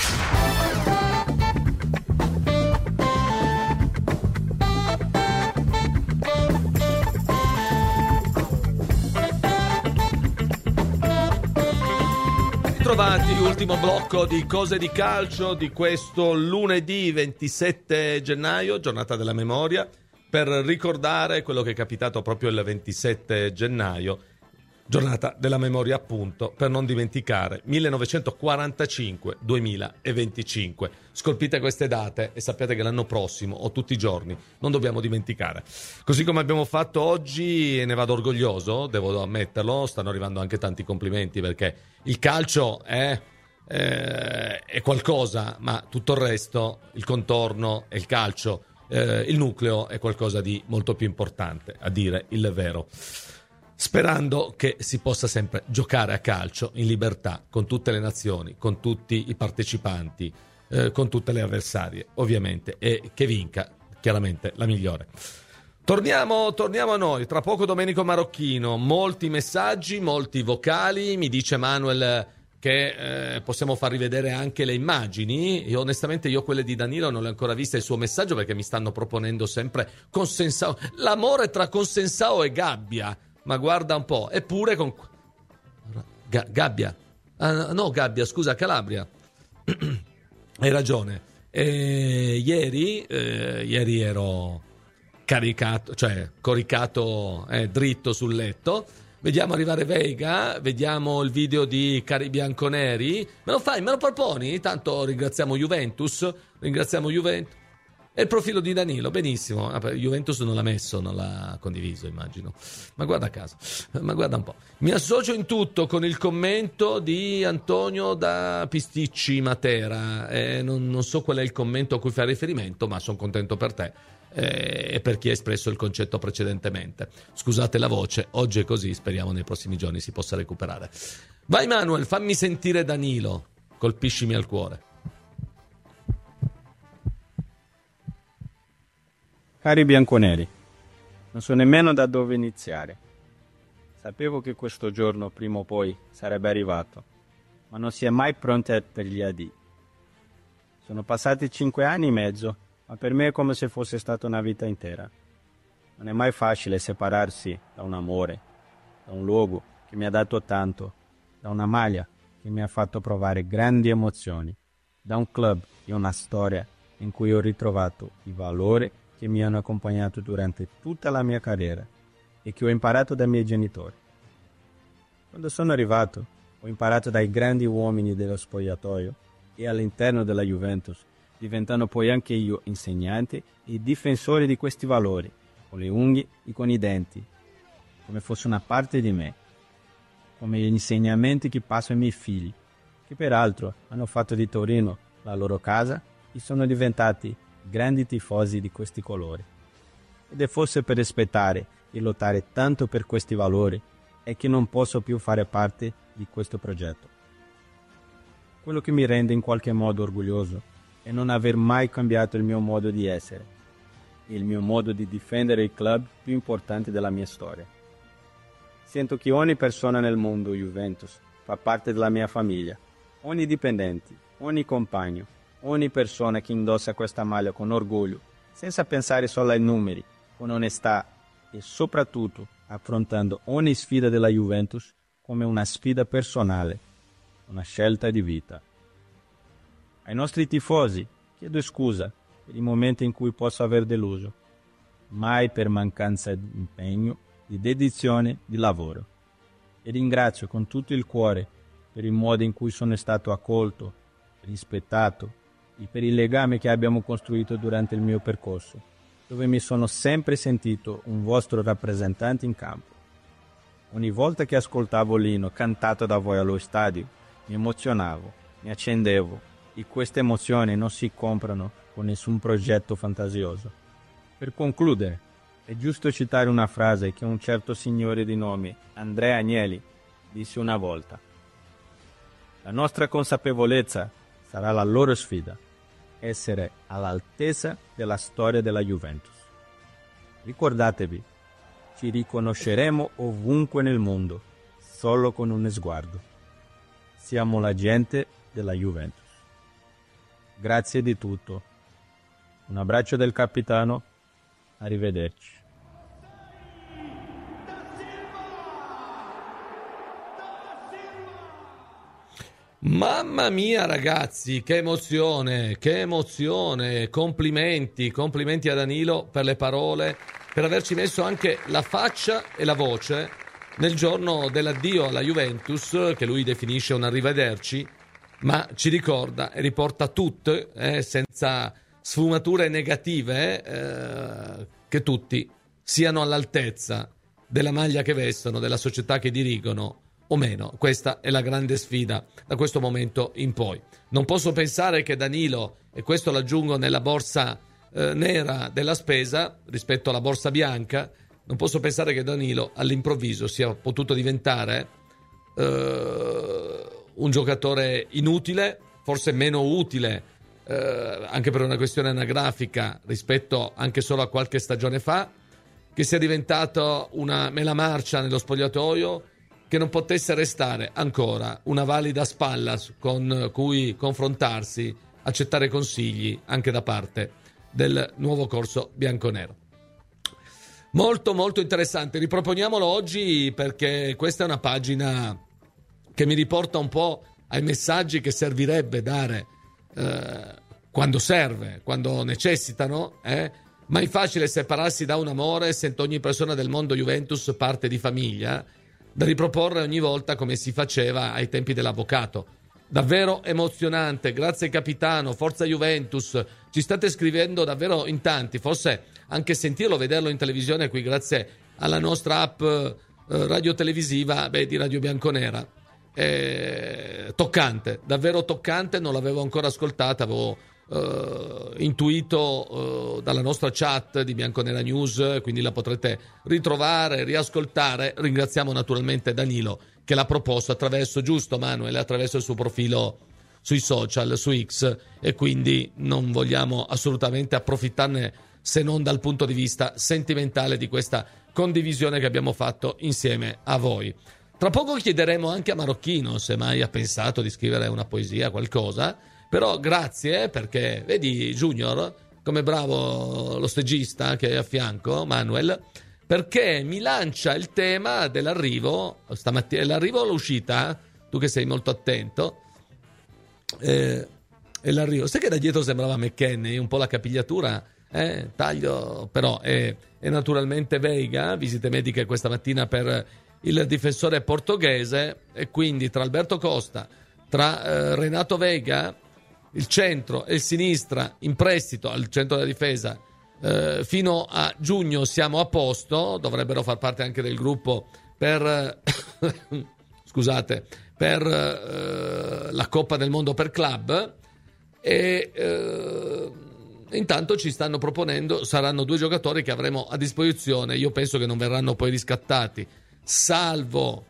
Trovati, ultimo blocco di Cose di Calcio di questo lunedì 27 gennaio, giornata della memoria, per ricordare quello che è capitato proprio il 27 gennaio, giornata della memoria appunto, per non dimenticare 1945-2025. Scolpite queste date e sappiate che l'anno prossimo o tutti i giorni non dobbiamo dimenticare. Così come abbiamo fatto oggi, e ne vado orgoglioso, devo ammetterlo, stanno arrivando anche tanti complimenti, perché il calcio è qualcosa, ma tutto il resto, il contorno e il calcio il nucleo è qualcosa di molto più importante, a dire il vero. Sperando che si possa sempre giocare a calcio in libertà con tutte le nazioni, con tutti i partecipanti, con tutte le avversarie, ovviamente, e che vinca chiaramente la migliore. Torniamo a noi, tra poco Domenico Marocchino, molti messaggi, molti vocali, mi dice Manuel che possiamo far rivedere anche le immagini. Onestamente io quelle di Danilo non le ho ancora viste, il suo messaggio, perché mi stanno proponendo sempre Consensao, l'amore tra Consensao e Gabbia, ma guarda un po', eppure con Gabbia, no Gabbia, scusa, Calabria. Hai ragione. Ieri ero coricato dritto sul letto. Vediamo arrivare Veiga, vediamo il video di Cari Bianconeri. Me lo proponi? Tanto ringraziamo Juventus. E il profilo di Danilo, benissimo. Juventus non l'ha messo, non l'ha condiviso, immagino. Ma guarda caso, ma guarda un po'. Mi associo in tutto con il commento di Antonio da Pisticci Matera. Non so qual è il commento a cui fa riferimento, ma sono contento per te e per chi ha espresso il concetto precedentemente. Scusate la voce, oggi è così, speriamo nei prossimi giorni si possa recuperare. Vai Manuel, fammi sentire Danilo, colpiscimi al cuore. Cari bianconeri, non so nemmeno da dove iniziare. Sapevo che questo giorno prima o poi sarebbe arrivato, ma non si è mai pronti per gli addii. Sono passati 5 anni e mezzo, ma per me è come se fosse stata una vita intera. Non è mai facile separarsi da un amore, da un luogo che mi ha dato tanto, da una maglia che mi ha fatto provare grandi emozioni, da un club e una storia in cui ho ritrovato i valori che mi hanno accompagnato durante tutta la mia carriera e che ho imparato dai miei genitori. Quando sono arrivato, ho imparato dai grandi uomini dello spogliatoio e all'interno della Juventus, diventando poi anche io insegnante e difensore di questi valori, con le unghie e con i denti, come fosse una parte di me, come gli insegnamenti che passo ai miei figli, che peraltro hanno fatto di Torino la loro casa e sono diventati grandi tifosi di questi colori. Ed è forse per rispettare e lottare tanto per questi valori è che non posso più fare parte di questo progetto. Quello che mi rende in qualche modo orgoglioso è non aver mai cambiato il mio modo di essere e il mio modo di difendere il club più importante della mia storia. Sento che ogni persona nel mondo Juventus fa parte della mia famiglia, ogni dipendente, ogni compagno, ogni persona che indossa questa maglia con orgoglio, senza pensare solo ai numeri, con onestà e soprattutto affrontando ogni sfida della Juventus come una sfida personale, una scelta di vita. Ai nostri tifosi chiedo scusa per i momenti in cui posso aver deluso, mai per mancanza di impegno, di dedizione, di lavoro. E ringrazio con tutto il cuore per il modo in cui sono stato accolto, rispettato, e per il legame che abbiamo costruito durante il mio percorso, dove mi sono sempre sentito un vostro rappresentante in campo. Ogni volta che ascoltavo l'inno cantato da voi allo stadio, mi emozionavo, mi accendevo, e queste emozioni non si comprano con nessun progetto fantasioso. Per concludere, è giusto citare una frase che un certo signore di nome Andrea Agnelli disse una volta: la nostra consapevolezza sarà la loro sfida, essere all'altezza della storia della Juventus. Ricordatevi, ci riconosceremo ovunque nel mondo, solo con un sguardo. Siamo la gente della Juventus. Grazie di tutto. Un abbraccio del capitano. Arrivederci. Mamma mia ragazzi, che emozione, complimenti a Danilo per le parole, per averci messo anche la faccia e la voce nel giorno dell'addio alla Juventus, che lui definisce un arrivederci, ma ci ricorda e riporta tutte, senza sfumature negative, che tutti siano all'altezza della maglia che vestono, della società che dirigono o meno. Questa è la grande sfida da questo momento in poi. Non posso pensare che Danilo, e questo l'aggiungo nella borsa nera della spesa rispetto alla borsa bianca, non posso pensare che Danilo all'improvviso sia potuto diventare un giocatore inutile, forse meno utile anche per una questione anagrafica rispetto anche solo a qualche stagione fa, che sia diventato una mela marcia nello spogliatoio, che non potesse restare ancora una valida spalla con cui confrontarsi, accettare consigli anche da parte del nuovo corso bianconero. Molto molto interessante, riproponiamolo oggi perché questa è una pagina che mi riporta un po' ai messaggi che servirebbe dare quando serve, quando necessitano, ma è facile separarsi da un amore, sento ogni persona del mondo Juventus parte di famiglia, da riproporre ogni volta come si faceva ai tempi dell'avvocato. Davvero emozionante, grazie capitano, forza Juventus, ci state scrivendo davvero in tanti, forse anche sentirlo, vederlo in televisione qui grazie alla nostra app radiotelevisiva di Radio Bianconera. Toccante, davvero toccante, non l'avevo ancora ascoltata, avevo intuito dalla nostra chat di Bianconera News, quindi la potrete ritrovare, riascoltare. Ringraziamo naturalmente Danilo che l'ha proposto attraverso, giusto Manuel, attraverso il suo profilo sui social, su X, e quindi non vogliamo assolutamente approfittarne se non dal punto di vista sentimentale di questa condivisione che abbiamo fatto insieme a voi. Tra poco chiederemo anche a Marocchino se mai ha pensato di scrivere una poesia, qualcosa, però grazie, perché vedi Junior come bravo lo stagista che è a fianco, Manuel, perché mi lancia il tema dell'arrivo stamattina, l'arrivo o l'uscita, tu che sei molto attento, e l'arrivo, sai che da dietro sembrava McKennie, un po' la capigliatura, taglio, però è naturalmente Veiga, visite mediche questa mattina per il difensore portoghese, e quindi tra Alberto Costa, tra Renato Veiga, il centro e il sinistra in prestito al centro della difesa, fino a giugno siamo a posto, dovrebbero far parte anche del gruppo per scusate, per la Coppa del Mondo per club, e intanto ci stanno proponendo, saranno 2 giocatori che avremo a disposizione, io penso che non verranno poi riscattati, salvo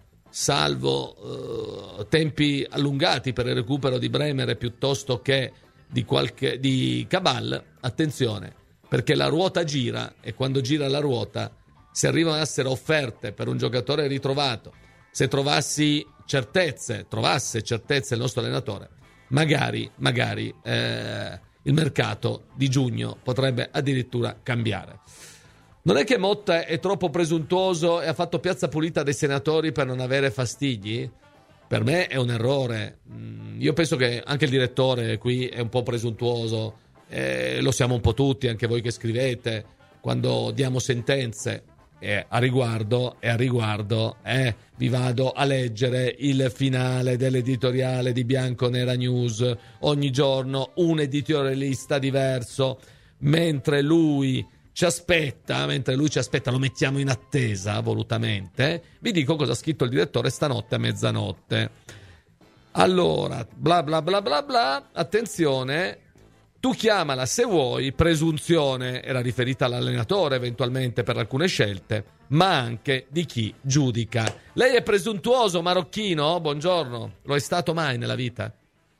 tempi allungati per il recupero di Bremer piuttosto che di Cabal. Attenzione, perché la ruota gira, e quando gira la ruota, se arrivano ad essere offerte per un giocatore ritrovato, se trovasse certezze il nostro allenatore, magari il mercato di giugno potrebbe addirittura cambiare. Non è che Motta è troppo presuntuoso e ha fatto piazza pulita dei senatori per non avere fastidi? Per me è un errore. Io penso che anche il direttore qui è un po' presuntuoso, lo siamo un po' tutti, anche voi che scrivete, quando diamo sentenze. A riguardo vi vado a leggere il finale dell'editoriale di Bianconera News. Ogni giorno un editorialista diverso, mentre lui ci aspetta, lo mettiamo in attesa volutamente. Vi dico cosa ha scritto il direttore stanotte a mezzanotte. Allora, bla bla bla bla bla, attenzione, tu chiamala se vuoi presunzione, era riferita all'allenatore eventualmente per alcune scelte, ma anche di chi giudica. Lei è presuntuoso, Marocchino? Buongiorno, lo è stato mai nella vita?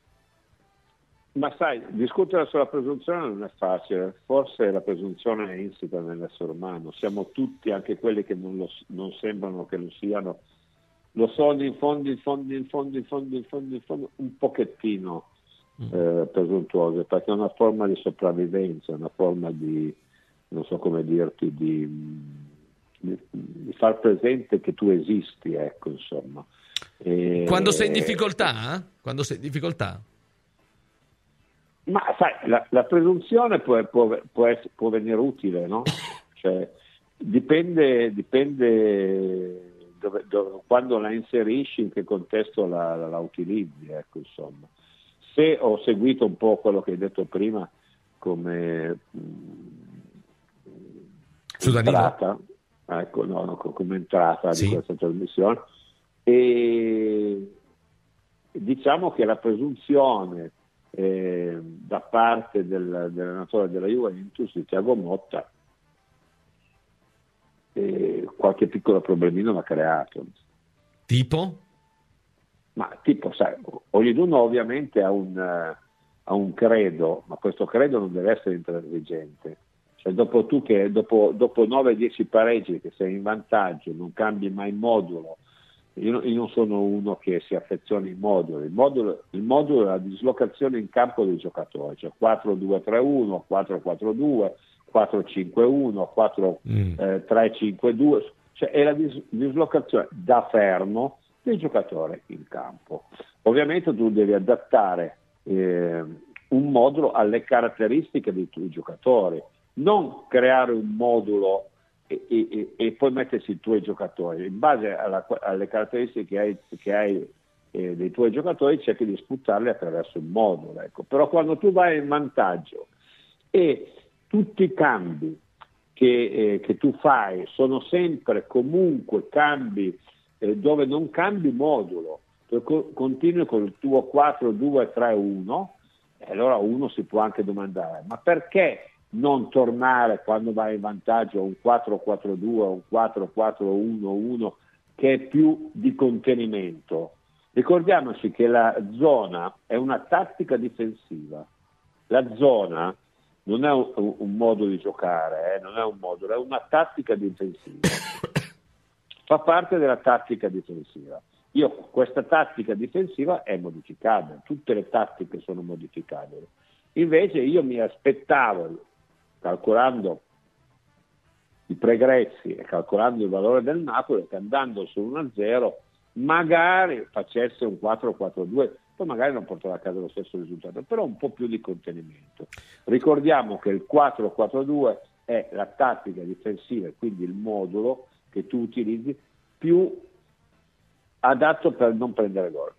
Ma sai, discutere sulla presunzione non è facile, forse la presunzione è insita nell'essere umano, siamo tutti, anche quelli che non sembrano che lo siano, lo sono in fondo un pochettino presuntuose, perché è una forma di sopravvivenza, una forma di, non so come dirti, di far presente che tu esisti, ecco, insomma. Quando sei in difficoltà? Ma sai, la presunzione può venire utile, no? Cioè, dipende quando la inserisci, in che contesto la utilizzi, ecco, insomma. Se ho seguito un po' quello che hai detto prima come entrata, ecco, come entrata di questa trasmissione, e diciamo che la presunzione da parte dell'allenatore della Juventus, di Thiago Motta, qualche piccolo problemino l'ha creato. Tipo? Ma tipo, sai, ognuno ovviamente ha un credo, ma questo credo non deve essere intransigente. Cioè, dopo 9-10 pareggi che sei in vantaggio, non cambi mai modulo. Io non sono uno che si affeziona ai moduli. Il modulo è la dislocazione in campo dei giocatori, cioè 4-2-3-1, 4-4-2, 4-5-1, 4-3-5-2, cioè è la dislocazione da fermo del giocatore in campo. Ovviamente tu devi adattare un modulo alle caratteristiche dei tuoi giocatori, non creare un modulo e poi mettersi i tuoi giocatori. In base alle caratteristiche che hai dei tuoi giocatori, cerchi di sfruttarli attraverso un modulo. Ecco. Però quando tu vai in vantaggio e tutti i cambi che tu fai sono sempre comunque cambi dove non cambi modulo, continui con il tuo 4-2-3-1, allora uno si può anche domandare: ma perché non tornare quando vai in vantaggio a un 4-4-2, un 4-4-1-1 che è più di contenimento? Ricordiamoci che la zona è una tattica difensiva. La zona non è un modo di giocare, non è un modulo, è una tattica difensiva. Fa parte della tattica difensiva. Questa tattica difensiva è modificabile, tutte le tattiche sono modificabili. Invece io mi aspettavo, calcolando i pregressi e calcolando il valore del Napoli, che andando su 1-0 magari facesse un 4-4-2, poi magari non portava a casa lo stesso risultato, però un po' più di contenimento. Ricordiamo che il 4-4-2 è la tattica difensiva e quindi il modulo che tu utilizzi più adatto per non prendere gol.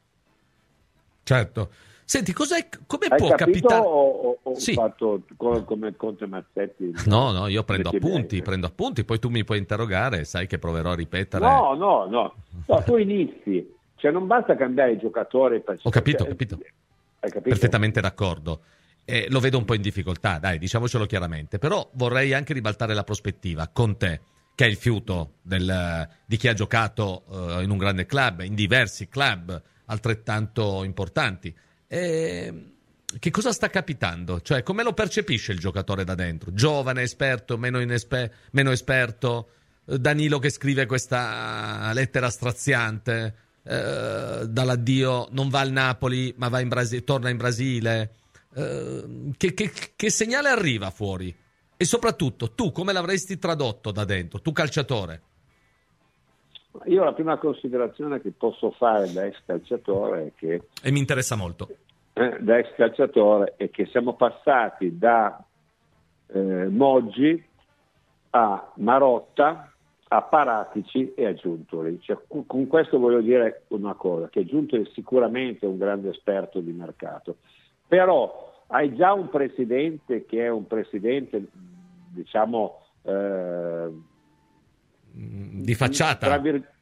Certo. Senti, come Hai può capito capitare? o Sì. fatto come Conte Mazzetti? No, io prendo appunti, poi tu mi puoi interrogare, sai che proverò a ripetere. No, tu inizi, cioè non basta cambiare i giocatori. Ho capito. Hai capito? Perfettamente d'accordo. Lo vedo un po' in difficoltà, dai, diciamocelo chiaramente, però vorrei anche ribaltare la prospettiva con te, che è il fiuto di chi ha giocato in un grande club, in diversi club altrettanto importanti. Che cosa sta capitando? Cioè, come lo percepisce il giocatore da dentro? Giovane, esperto, meno esperto? Danilo che scrive questa lettera straziante dall'addio, non va al Napoli ma va in Brasile, torna in Brasile. Che segnale arriva fuori? E soprattutto, tu come l'avresti tradotto da dentro? Tu calciatore. Io la prima considerazione che posso fare da ex calciatore è che... E mi interessa molto. Da ex calciatore è che siamo passati da Moggi a Marotta, a Paratici e a Giuntoli. Cioè, con questo voglio dire una cosa, che Giuntoli è sicuramente un grande esperto di mercato, però hai già un presidente che è un presidente, diciamo... di facciata,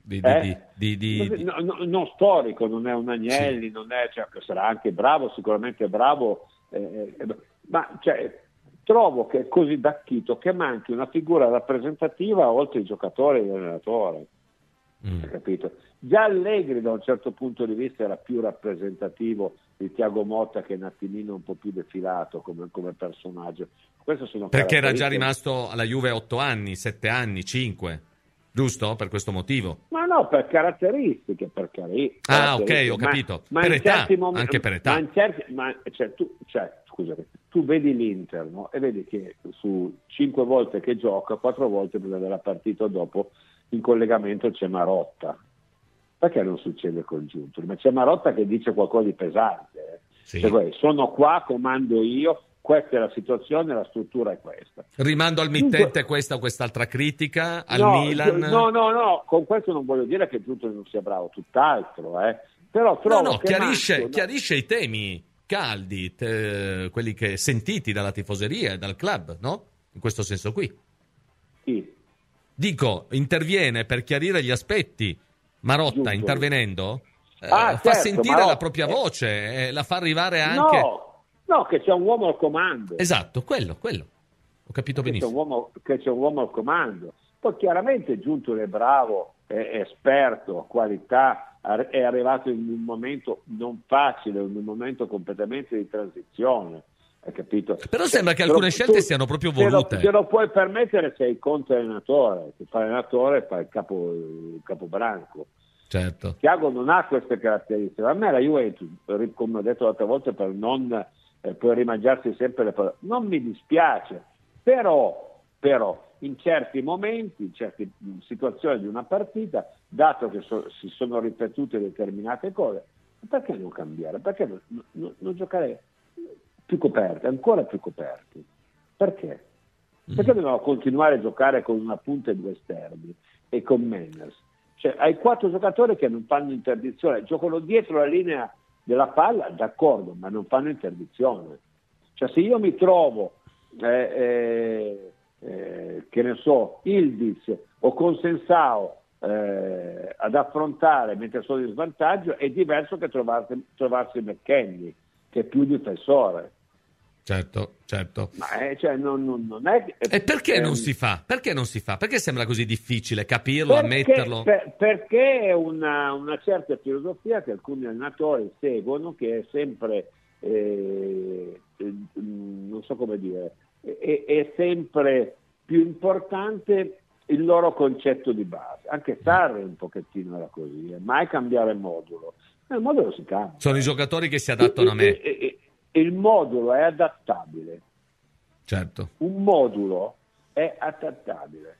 non storico, non è un Agnelli, sì. Non è, cioè, sarà anche bravo, sicuramente bravo, ma cioè, trovo che è così dacchito che manchi una figura rappresentativa oltre i giocatori e l'allenatore. Capito? Già Allegri da un certo punto di vista era più rappresentativo di Thiago Motta, che è un attimino un po' più defilato come personaggio. Perché era già rimasto alla Juve 8 anni, 7 anni, 5, giusto? Per questo motivo? Ma no, per caratteristiche, ok, ho capito. Ma per età, momenti, anche per età. Tu vedi l'Inter, no? E vedi che su 5 volte che gioca, 4 volte prima della partita dopo in collegamento c'è Marotta. Perché non succede col Giuntoli? Ma c'è Marotta che dice qualcosa di pesante. Sì. Cioè, sono qua, comando io, questa è la situazione, la struttura è questa. Rimando al mittente questa o quest'altra critica al Milan? No, con questo non voglio dire che Giuntoli non sia bravo, tutt'altro, però trovo che chiarisce i temi caldi, quelli che sentiti dalla tifoseria e dal club, no? In questo senso qui. Sì. Dico, interviene per chiarire gli aspetti. Marotta, Giuntoli. intervenendo? fa sentire la propria voce, la fa arrivare anche... No, che c'è un uomo al comando. Esatto, quello. Ho capito benissimo. Che c'è un uomo al comando. Poi chiaramente Giuntoli è bravo, è esperto, qualità, è arrivato in un momento non facile, in un momento completamente di transizione. Hai capito? Però sembra che alcune scelte siano proprio volute. Te lo puoi permettere se sei contro allenatore, se fa allenatore fa il capobranco. Certo. Thiago non ha queste caratteristiche. A me la Juventus, come ho detto l'altra volta, per non poi rimangiarsi sempre le parole, non mi dispiace, però in certi momenti, in certe situazioni di una partita, dato che si sono ripetute determinate cose, perché non cambiare? Perché non giocare più coperti, ancora più coperti? Perché? Perché dobbiamo continuare a giocare con una punta e due esterni e con Menners? Cioè, hai 4 giocatori che non fanno interdizione, giocano dietro la linea della palla, d'accordo, ma non fanno interdizione. Cioè, se io mi trovo che ne so, Ildiz o Consensao ad affrontare mentre sono in svantaggio, è diverso che trovarsi McKennie, che è più difensore. Certo. Ma cioè, non è... E perché non si fa? Perché non si fa? Perché sembra così difficile capirlo, ammetterlo? Perché è una certa filosofia che alcuni allenatori seguono, che è sempre, non so come dire, è sempre più importante il loro concetto di base. Anche Sarri un pochettino era così, mai cambiare modulo. Il modulo si cambia. Sono i giocatori che si adattano a me. Il modulo è adattabile. Certo. Un modulo è adattabile.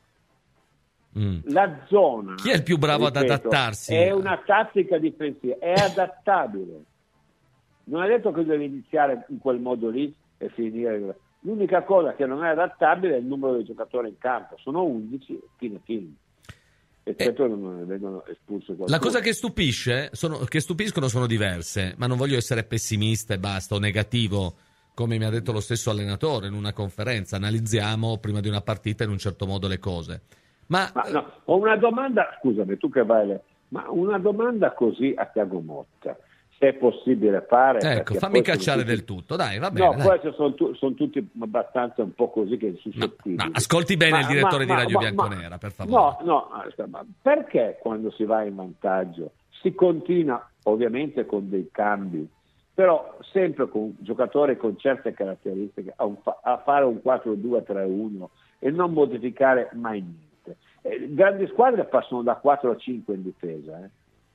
La zona, chi è il più bravo ad adattarsi? È una tattica difensiva, è adattabile. Non è detto che devi iniziare in quel modo lì e finire. L'unica cosa che non è adattabile è il numero di giocatori in campo. Sono 11, fine. E certo non ne vengono espulsi qualcuno. La cosa che stupiscono sono diverse, ma non voglio essere pessimista e basta, o negativo, come mi ha detto lo stesso allenatore in una conferenza. Analizziamo prima di una partita in un certo modo le cose. Ma no, ho una domanda, scusami, tu che vai ma una domanda così a Thiago Motta, se è possibile fare. Ecco, fammi cacciare del tutto, dai, va bene. No, poi sono tutti abbastanza un po' così che suscettibili. No, ascolti bene il direttore di Radio Bianconera, per favore. No, perché quando si va in vantaggio si continua ovviamente con dei cambi, però sempre con giocatori con certe caratteristiche a fare un 4-2-3-1 e non modificare mai niente. Grandi squadre passano da 4 a 5 in difesa.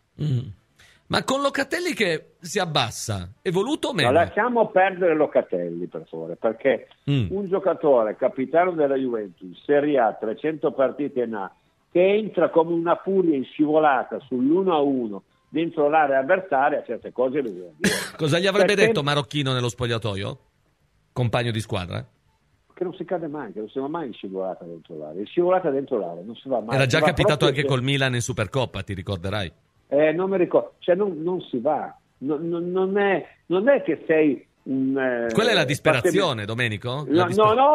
Ma con Locatelli che si abbassa, è voluto o meno? No, lasciamo perdere Locatelli, per favore, perché un giocatore, capitano della Juventus, Serie A, 300 partite in A, che entra come una furia in scivolata sull'1-1 dentro l'area avversaria, certe cose bisogna dire. Cosa gli avrebbe detto Marocchino nello spogliatoio? Compagno di squadra? Che non si cade mai, che non si va mai in scivolata dentro l'area. In scivolata dentro l'area non si va mai. Era già capitato anche col Milan in Supercoppa, ti ricorderai? Non mi ricordo, cioè non si va, non è che sei un... Quella è la disperazione, Domenico? No,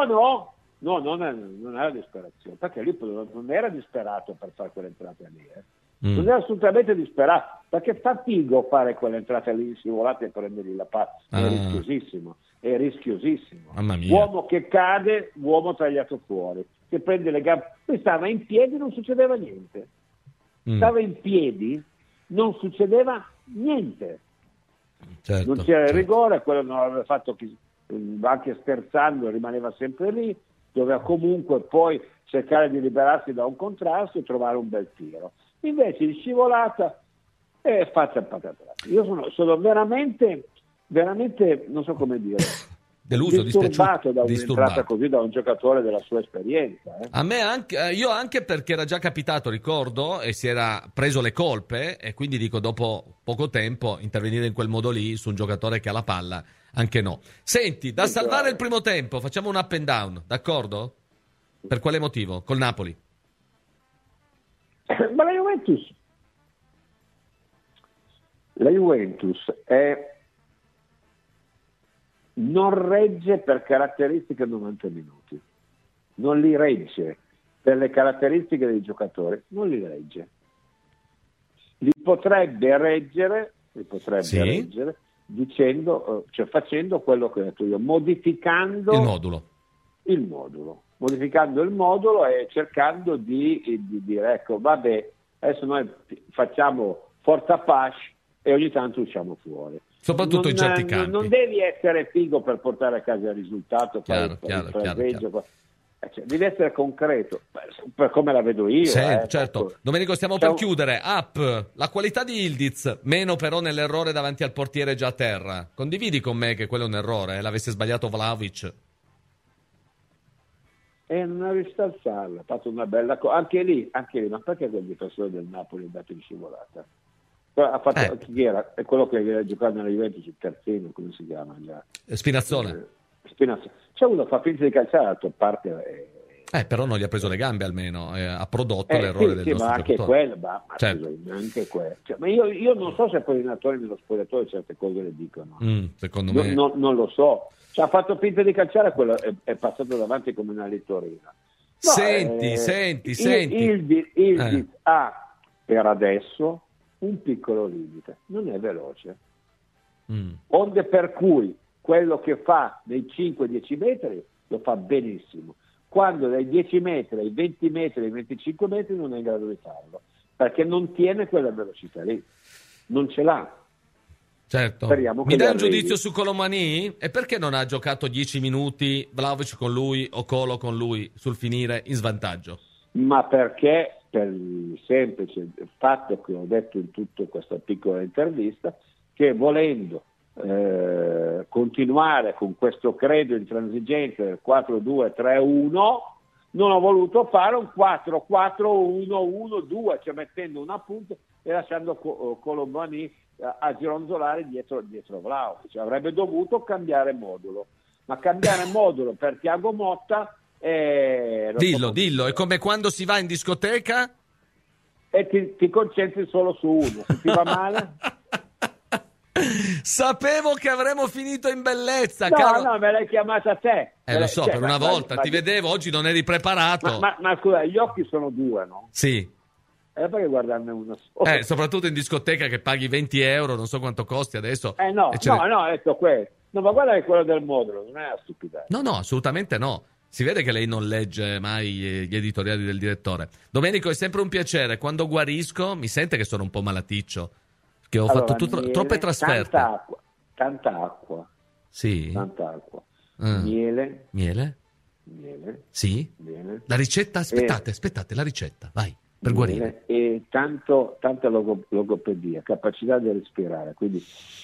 non è la disperazione, perché lui non era disperato per fare quell'entrata lì, non era assolutamente disperato, perché fa figo fare quell'entrata lì in scivolata e prendergli la palla, è rischiosissimo. Mamma mia. Uomo che cade, uomo tagliato fuori, che prende le gambe, poi stava in piedi, non succedeva niente, stava in piedi, non succedeva niente. Certo, non c'era il rigore, quello non aveva fatto anche scherzando, rimaneva sempre lì, doveva comunque poi cercare di liberarsi da un contrasto e trovare un bel tiro. Invece di scivolata è fatta patatata. Io sono veramente non so come dire, deluso, disturbato da un'entrata così da un giocatore della sua esperienza. A me io anche, perché era già capitato, ricordo, e si era preso le colpe, e quindi dico, dopo poco tempo intervenire in quel modo lì su un giocatore che ha la palla, anche no. Senti, da salvare il primo tempo facciamo un up and down, d'accordo? Per quale motivo? Col Napoli. Ma la Juventus non regge per caratteristiche 90 minuti, non li regge per le caratteristiche dei giocatori, non li regge. li potrebbe reggere dicendo, cioè facendo quello che ho detto io, modificando il modulo e cercando di dire, ecco, vabbè, adesso noi facciamo Forza Apache e ogni tanto usciamo fuori. Soprattutto in certi campi. Non devi essere figo per portare a casa il risultato, chiaro. Cioè, devi essere concreto, per come la vedo io. Certo. Ecco. Domenico, stiamo per chiudere. La qualità di Yildiz, meno però nell'errore davanti al portiere già a terra. Condividi con me che quello è un errore, l'avesse sbagliato Vlahovic? Non è riuscito a alzarla, ha fatto una bella cosa. Anche lì, ma perché quel difensore del Napoli è andato in scivolata? Ha fatto, chi era? È quello che era giocato nella Juventus, il terzino, come si chiama? Spinazzone. C'è uno fa finta di calciare l'altra parte. Però non gli ha preso le gambe almeno, ha prodotto l'errore del nostro anche giocatore. Anche quello. Cioè, ma io non so se poi i allenatori nello spogliatoio certe cose le dicono. Secondo me. Non lo so. Cioè, ha fatto finta di calciare, quello è passato davanti come una littorina. Senti. Il ha per adesso un piccolo limite, non è veloce. Onde per cui quello che fa nei 5-10 metri lo fa benissimo. Quando dai 10 metri ai 20 metri ai 25 metri non è in grado di farlo, perché non tiene quella velocità lì, non ce l'ha. Certo. Mi dai un giudizio su Colomani? E perché non ha giocato 10 minuti Vlahovic con lui o Colo con lui sul finire in svantaggio? Ma perché, per il semplice fatto che ho detto in tutta questa piccola intervista, che volendo continuare con questo credo intransigente del 4-2-3-1, non ho voluto fare un 4-4-1-1-2, cioè mettendo una punta e lasciando Colomani a gironzolare dietro Vlahovic. Cioè, avrebbe dovuto cambiare modulo, ma cambiare modulo per Thiago Motta dillo, è come quando si va in discoteca e ti concentri solo su uno, se ti va male. Sapevo che avremmo finito in bellezza. No, me l'hai chiamata te. Lo so, per una volta ti vedevo, oggi non eri preparato. Ma scusa, gli occhi sono due, no? Sì. Perché guardarne uno solo? Soprattutto in discoteca che paghi 20 euro, non so quanto costi adesso. No, ecco questo. No, ma guarda che quello del modulo non è una stupidità. No, assolutamente no. Si vede che lei non legge mai gli editoriali del direttore. Domenico, è sempre un piacere. Quando guarisco mi sente che sono un po' malaticcio, che ho fatto troppe trasferte. Tanta acqua. Sì. Tanta acqua. Miele. Sì. Miele. La ricetta, aspettate, la ricetta, vai, per guarire. E tanta logopedia, capacità di respirare, quindi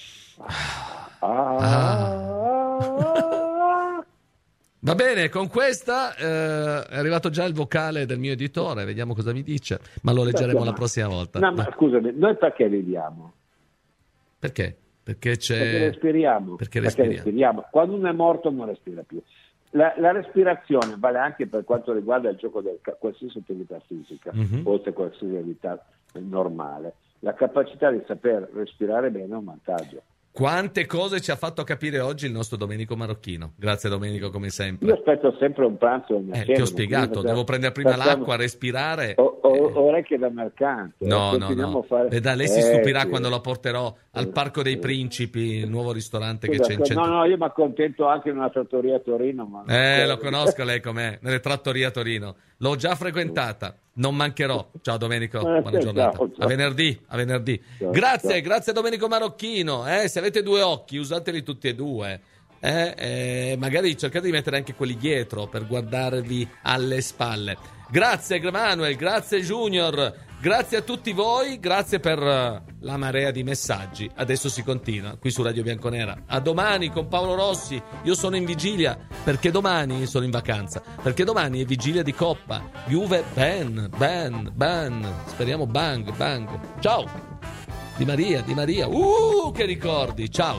Va bene, con questa è arrivato già il vocale del mio editore, vediamo cosa mi dice, ma lo leggeremo la prossima volta. No, ma scusami, noi perché viviamo? Perché? Perché respiriamo. Perché respiriamo. Quando uno è morto non respira più. La respirazione vale anche per quanto riguarda il gioco del qualsiasi attività fisica, oltre a qualsiasi attività normale. La capacità di saper respirare bene è un vantaggio. Quante cose ci ha fatto capire oggi il nostro Domenico Marocchino. Grazie Domenico, come sempre. Io aspetto sempre un pranzo. Ti ho spiegato, devo prendere prima l'acqua, respirare. Orecchie da mercante. No. Lei si stupirà quando la porterò al Parco dei Principi, il nuovo ristorante che c'è in centro. No, io mi accontento anche in una trattoria a Torino. Ma lo conosco lei com'è, nelle trattorie a Torino. L'ho già frequentata. Non mancherò. Ciao Domenico, buona giornata. Ciao. A venerdì. Ciao, grazie Domenico Marocchino. Se avete due occhi, usateli tutti e due. Magari cercate di mettere anche quelli dietro per guardarvi alle spalle. Grazie Manuel, grazie Junior, grazie a tutti voi, grazie per la marea di messaggi. Adesso si continua qui su Radio Bianconera. A domani con Paolo Rossi. Io sono in vigilia perché domani sono in vacanza, perché domani è vigilia di Coppa. Juve ban. Speriamo bang. Ciao. Di Maria. Che ricordi. Ciao.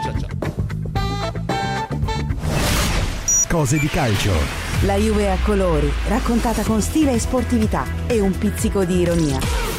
Cose di calcio. La Juve a colori, raccontata con stile e sportività e un pizzico di ironia.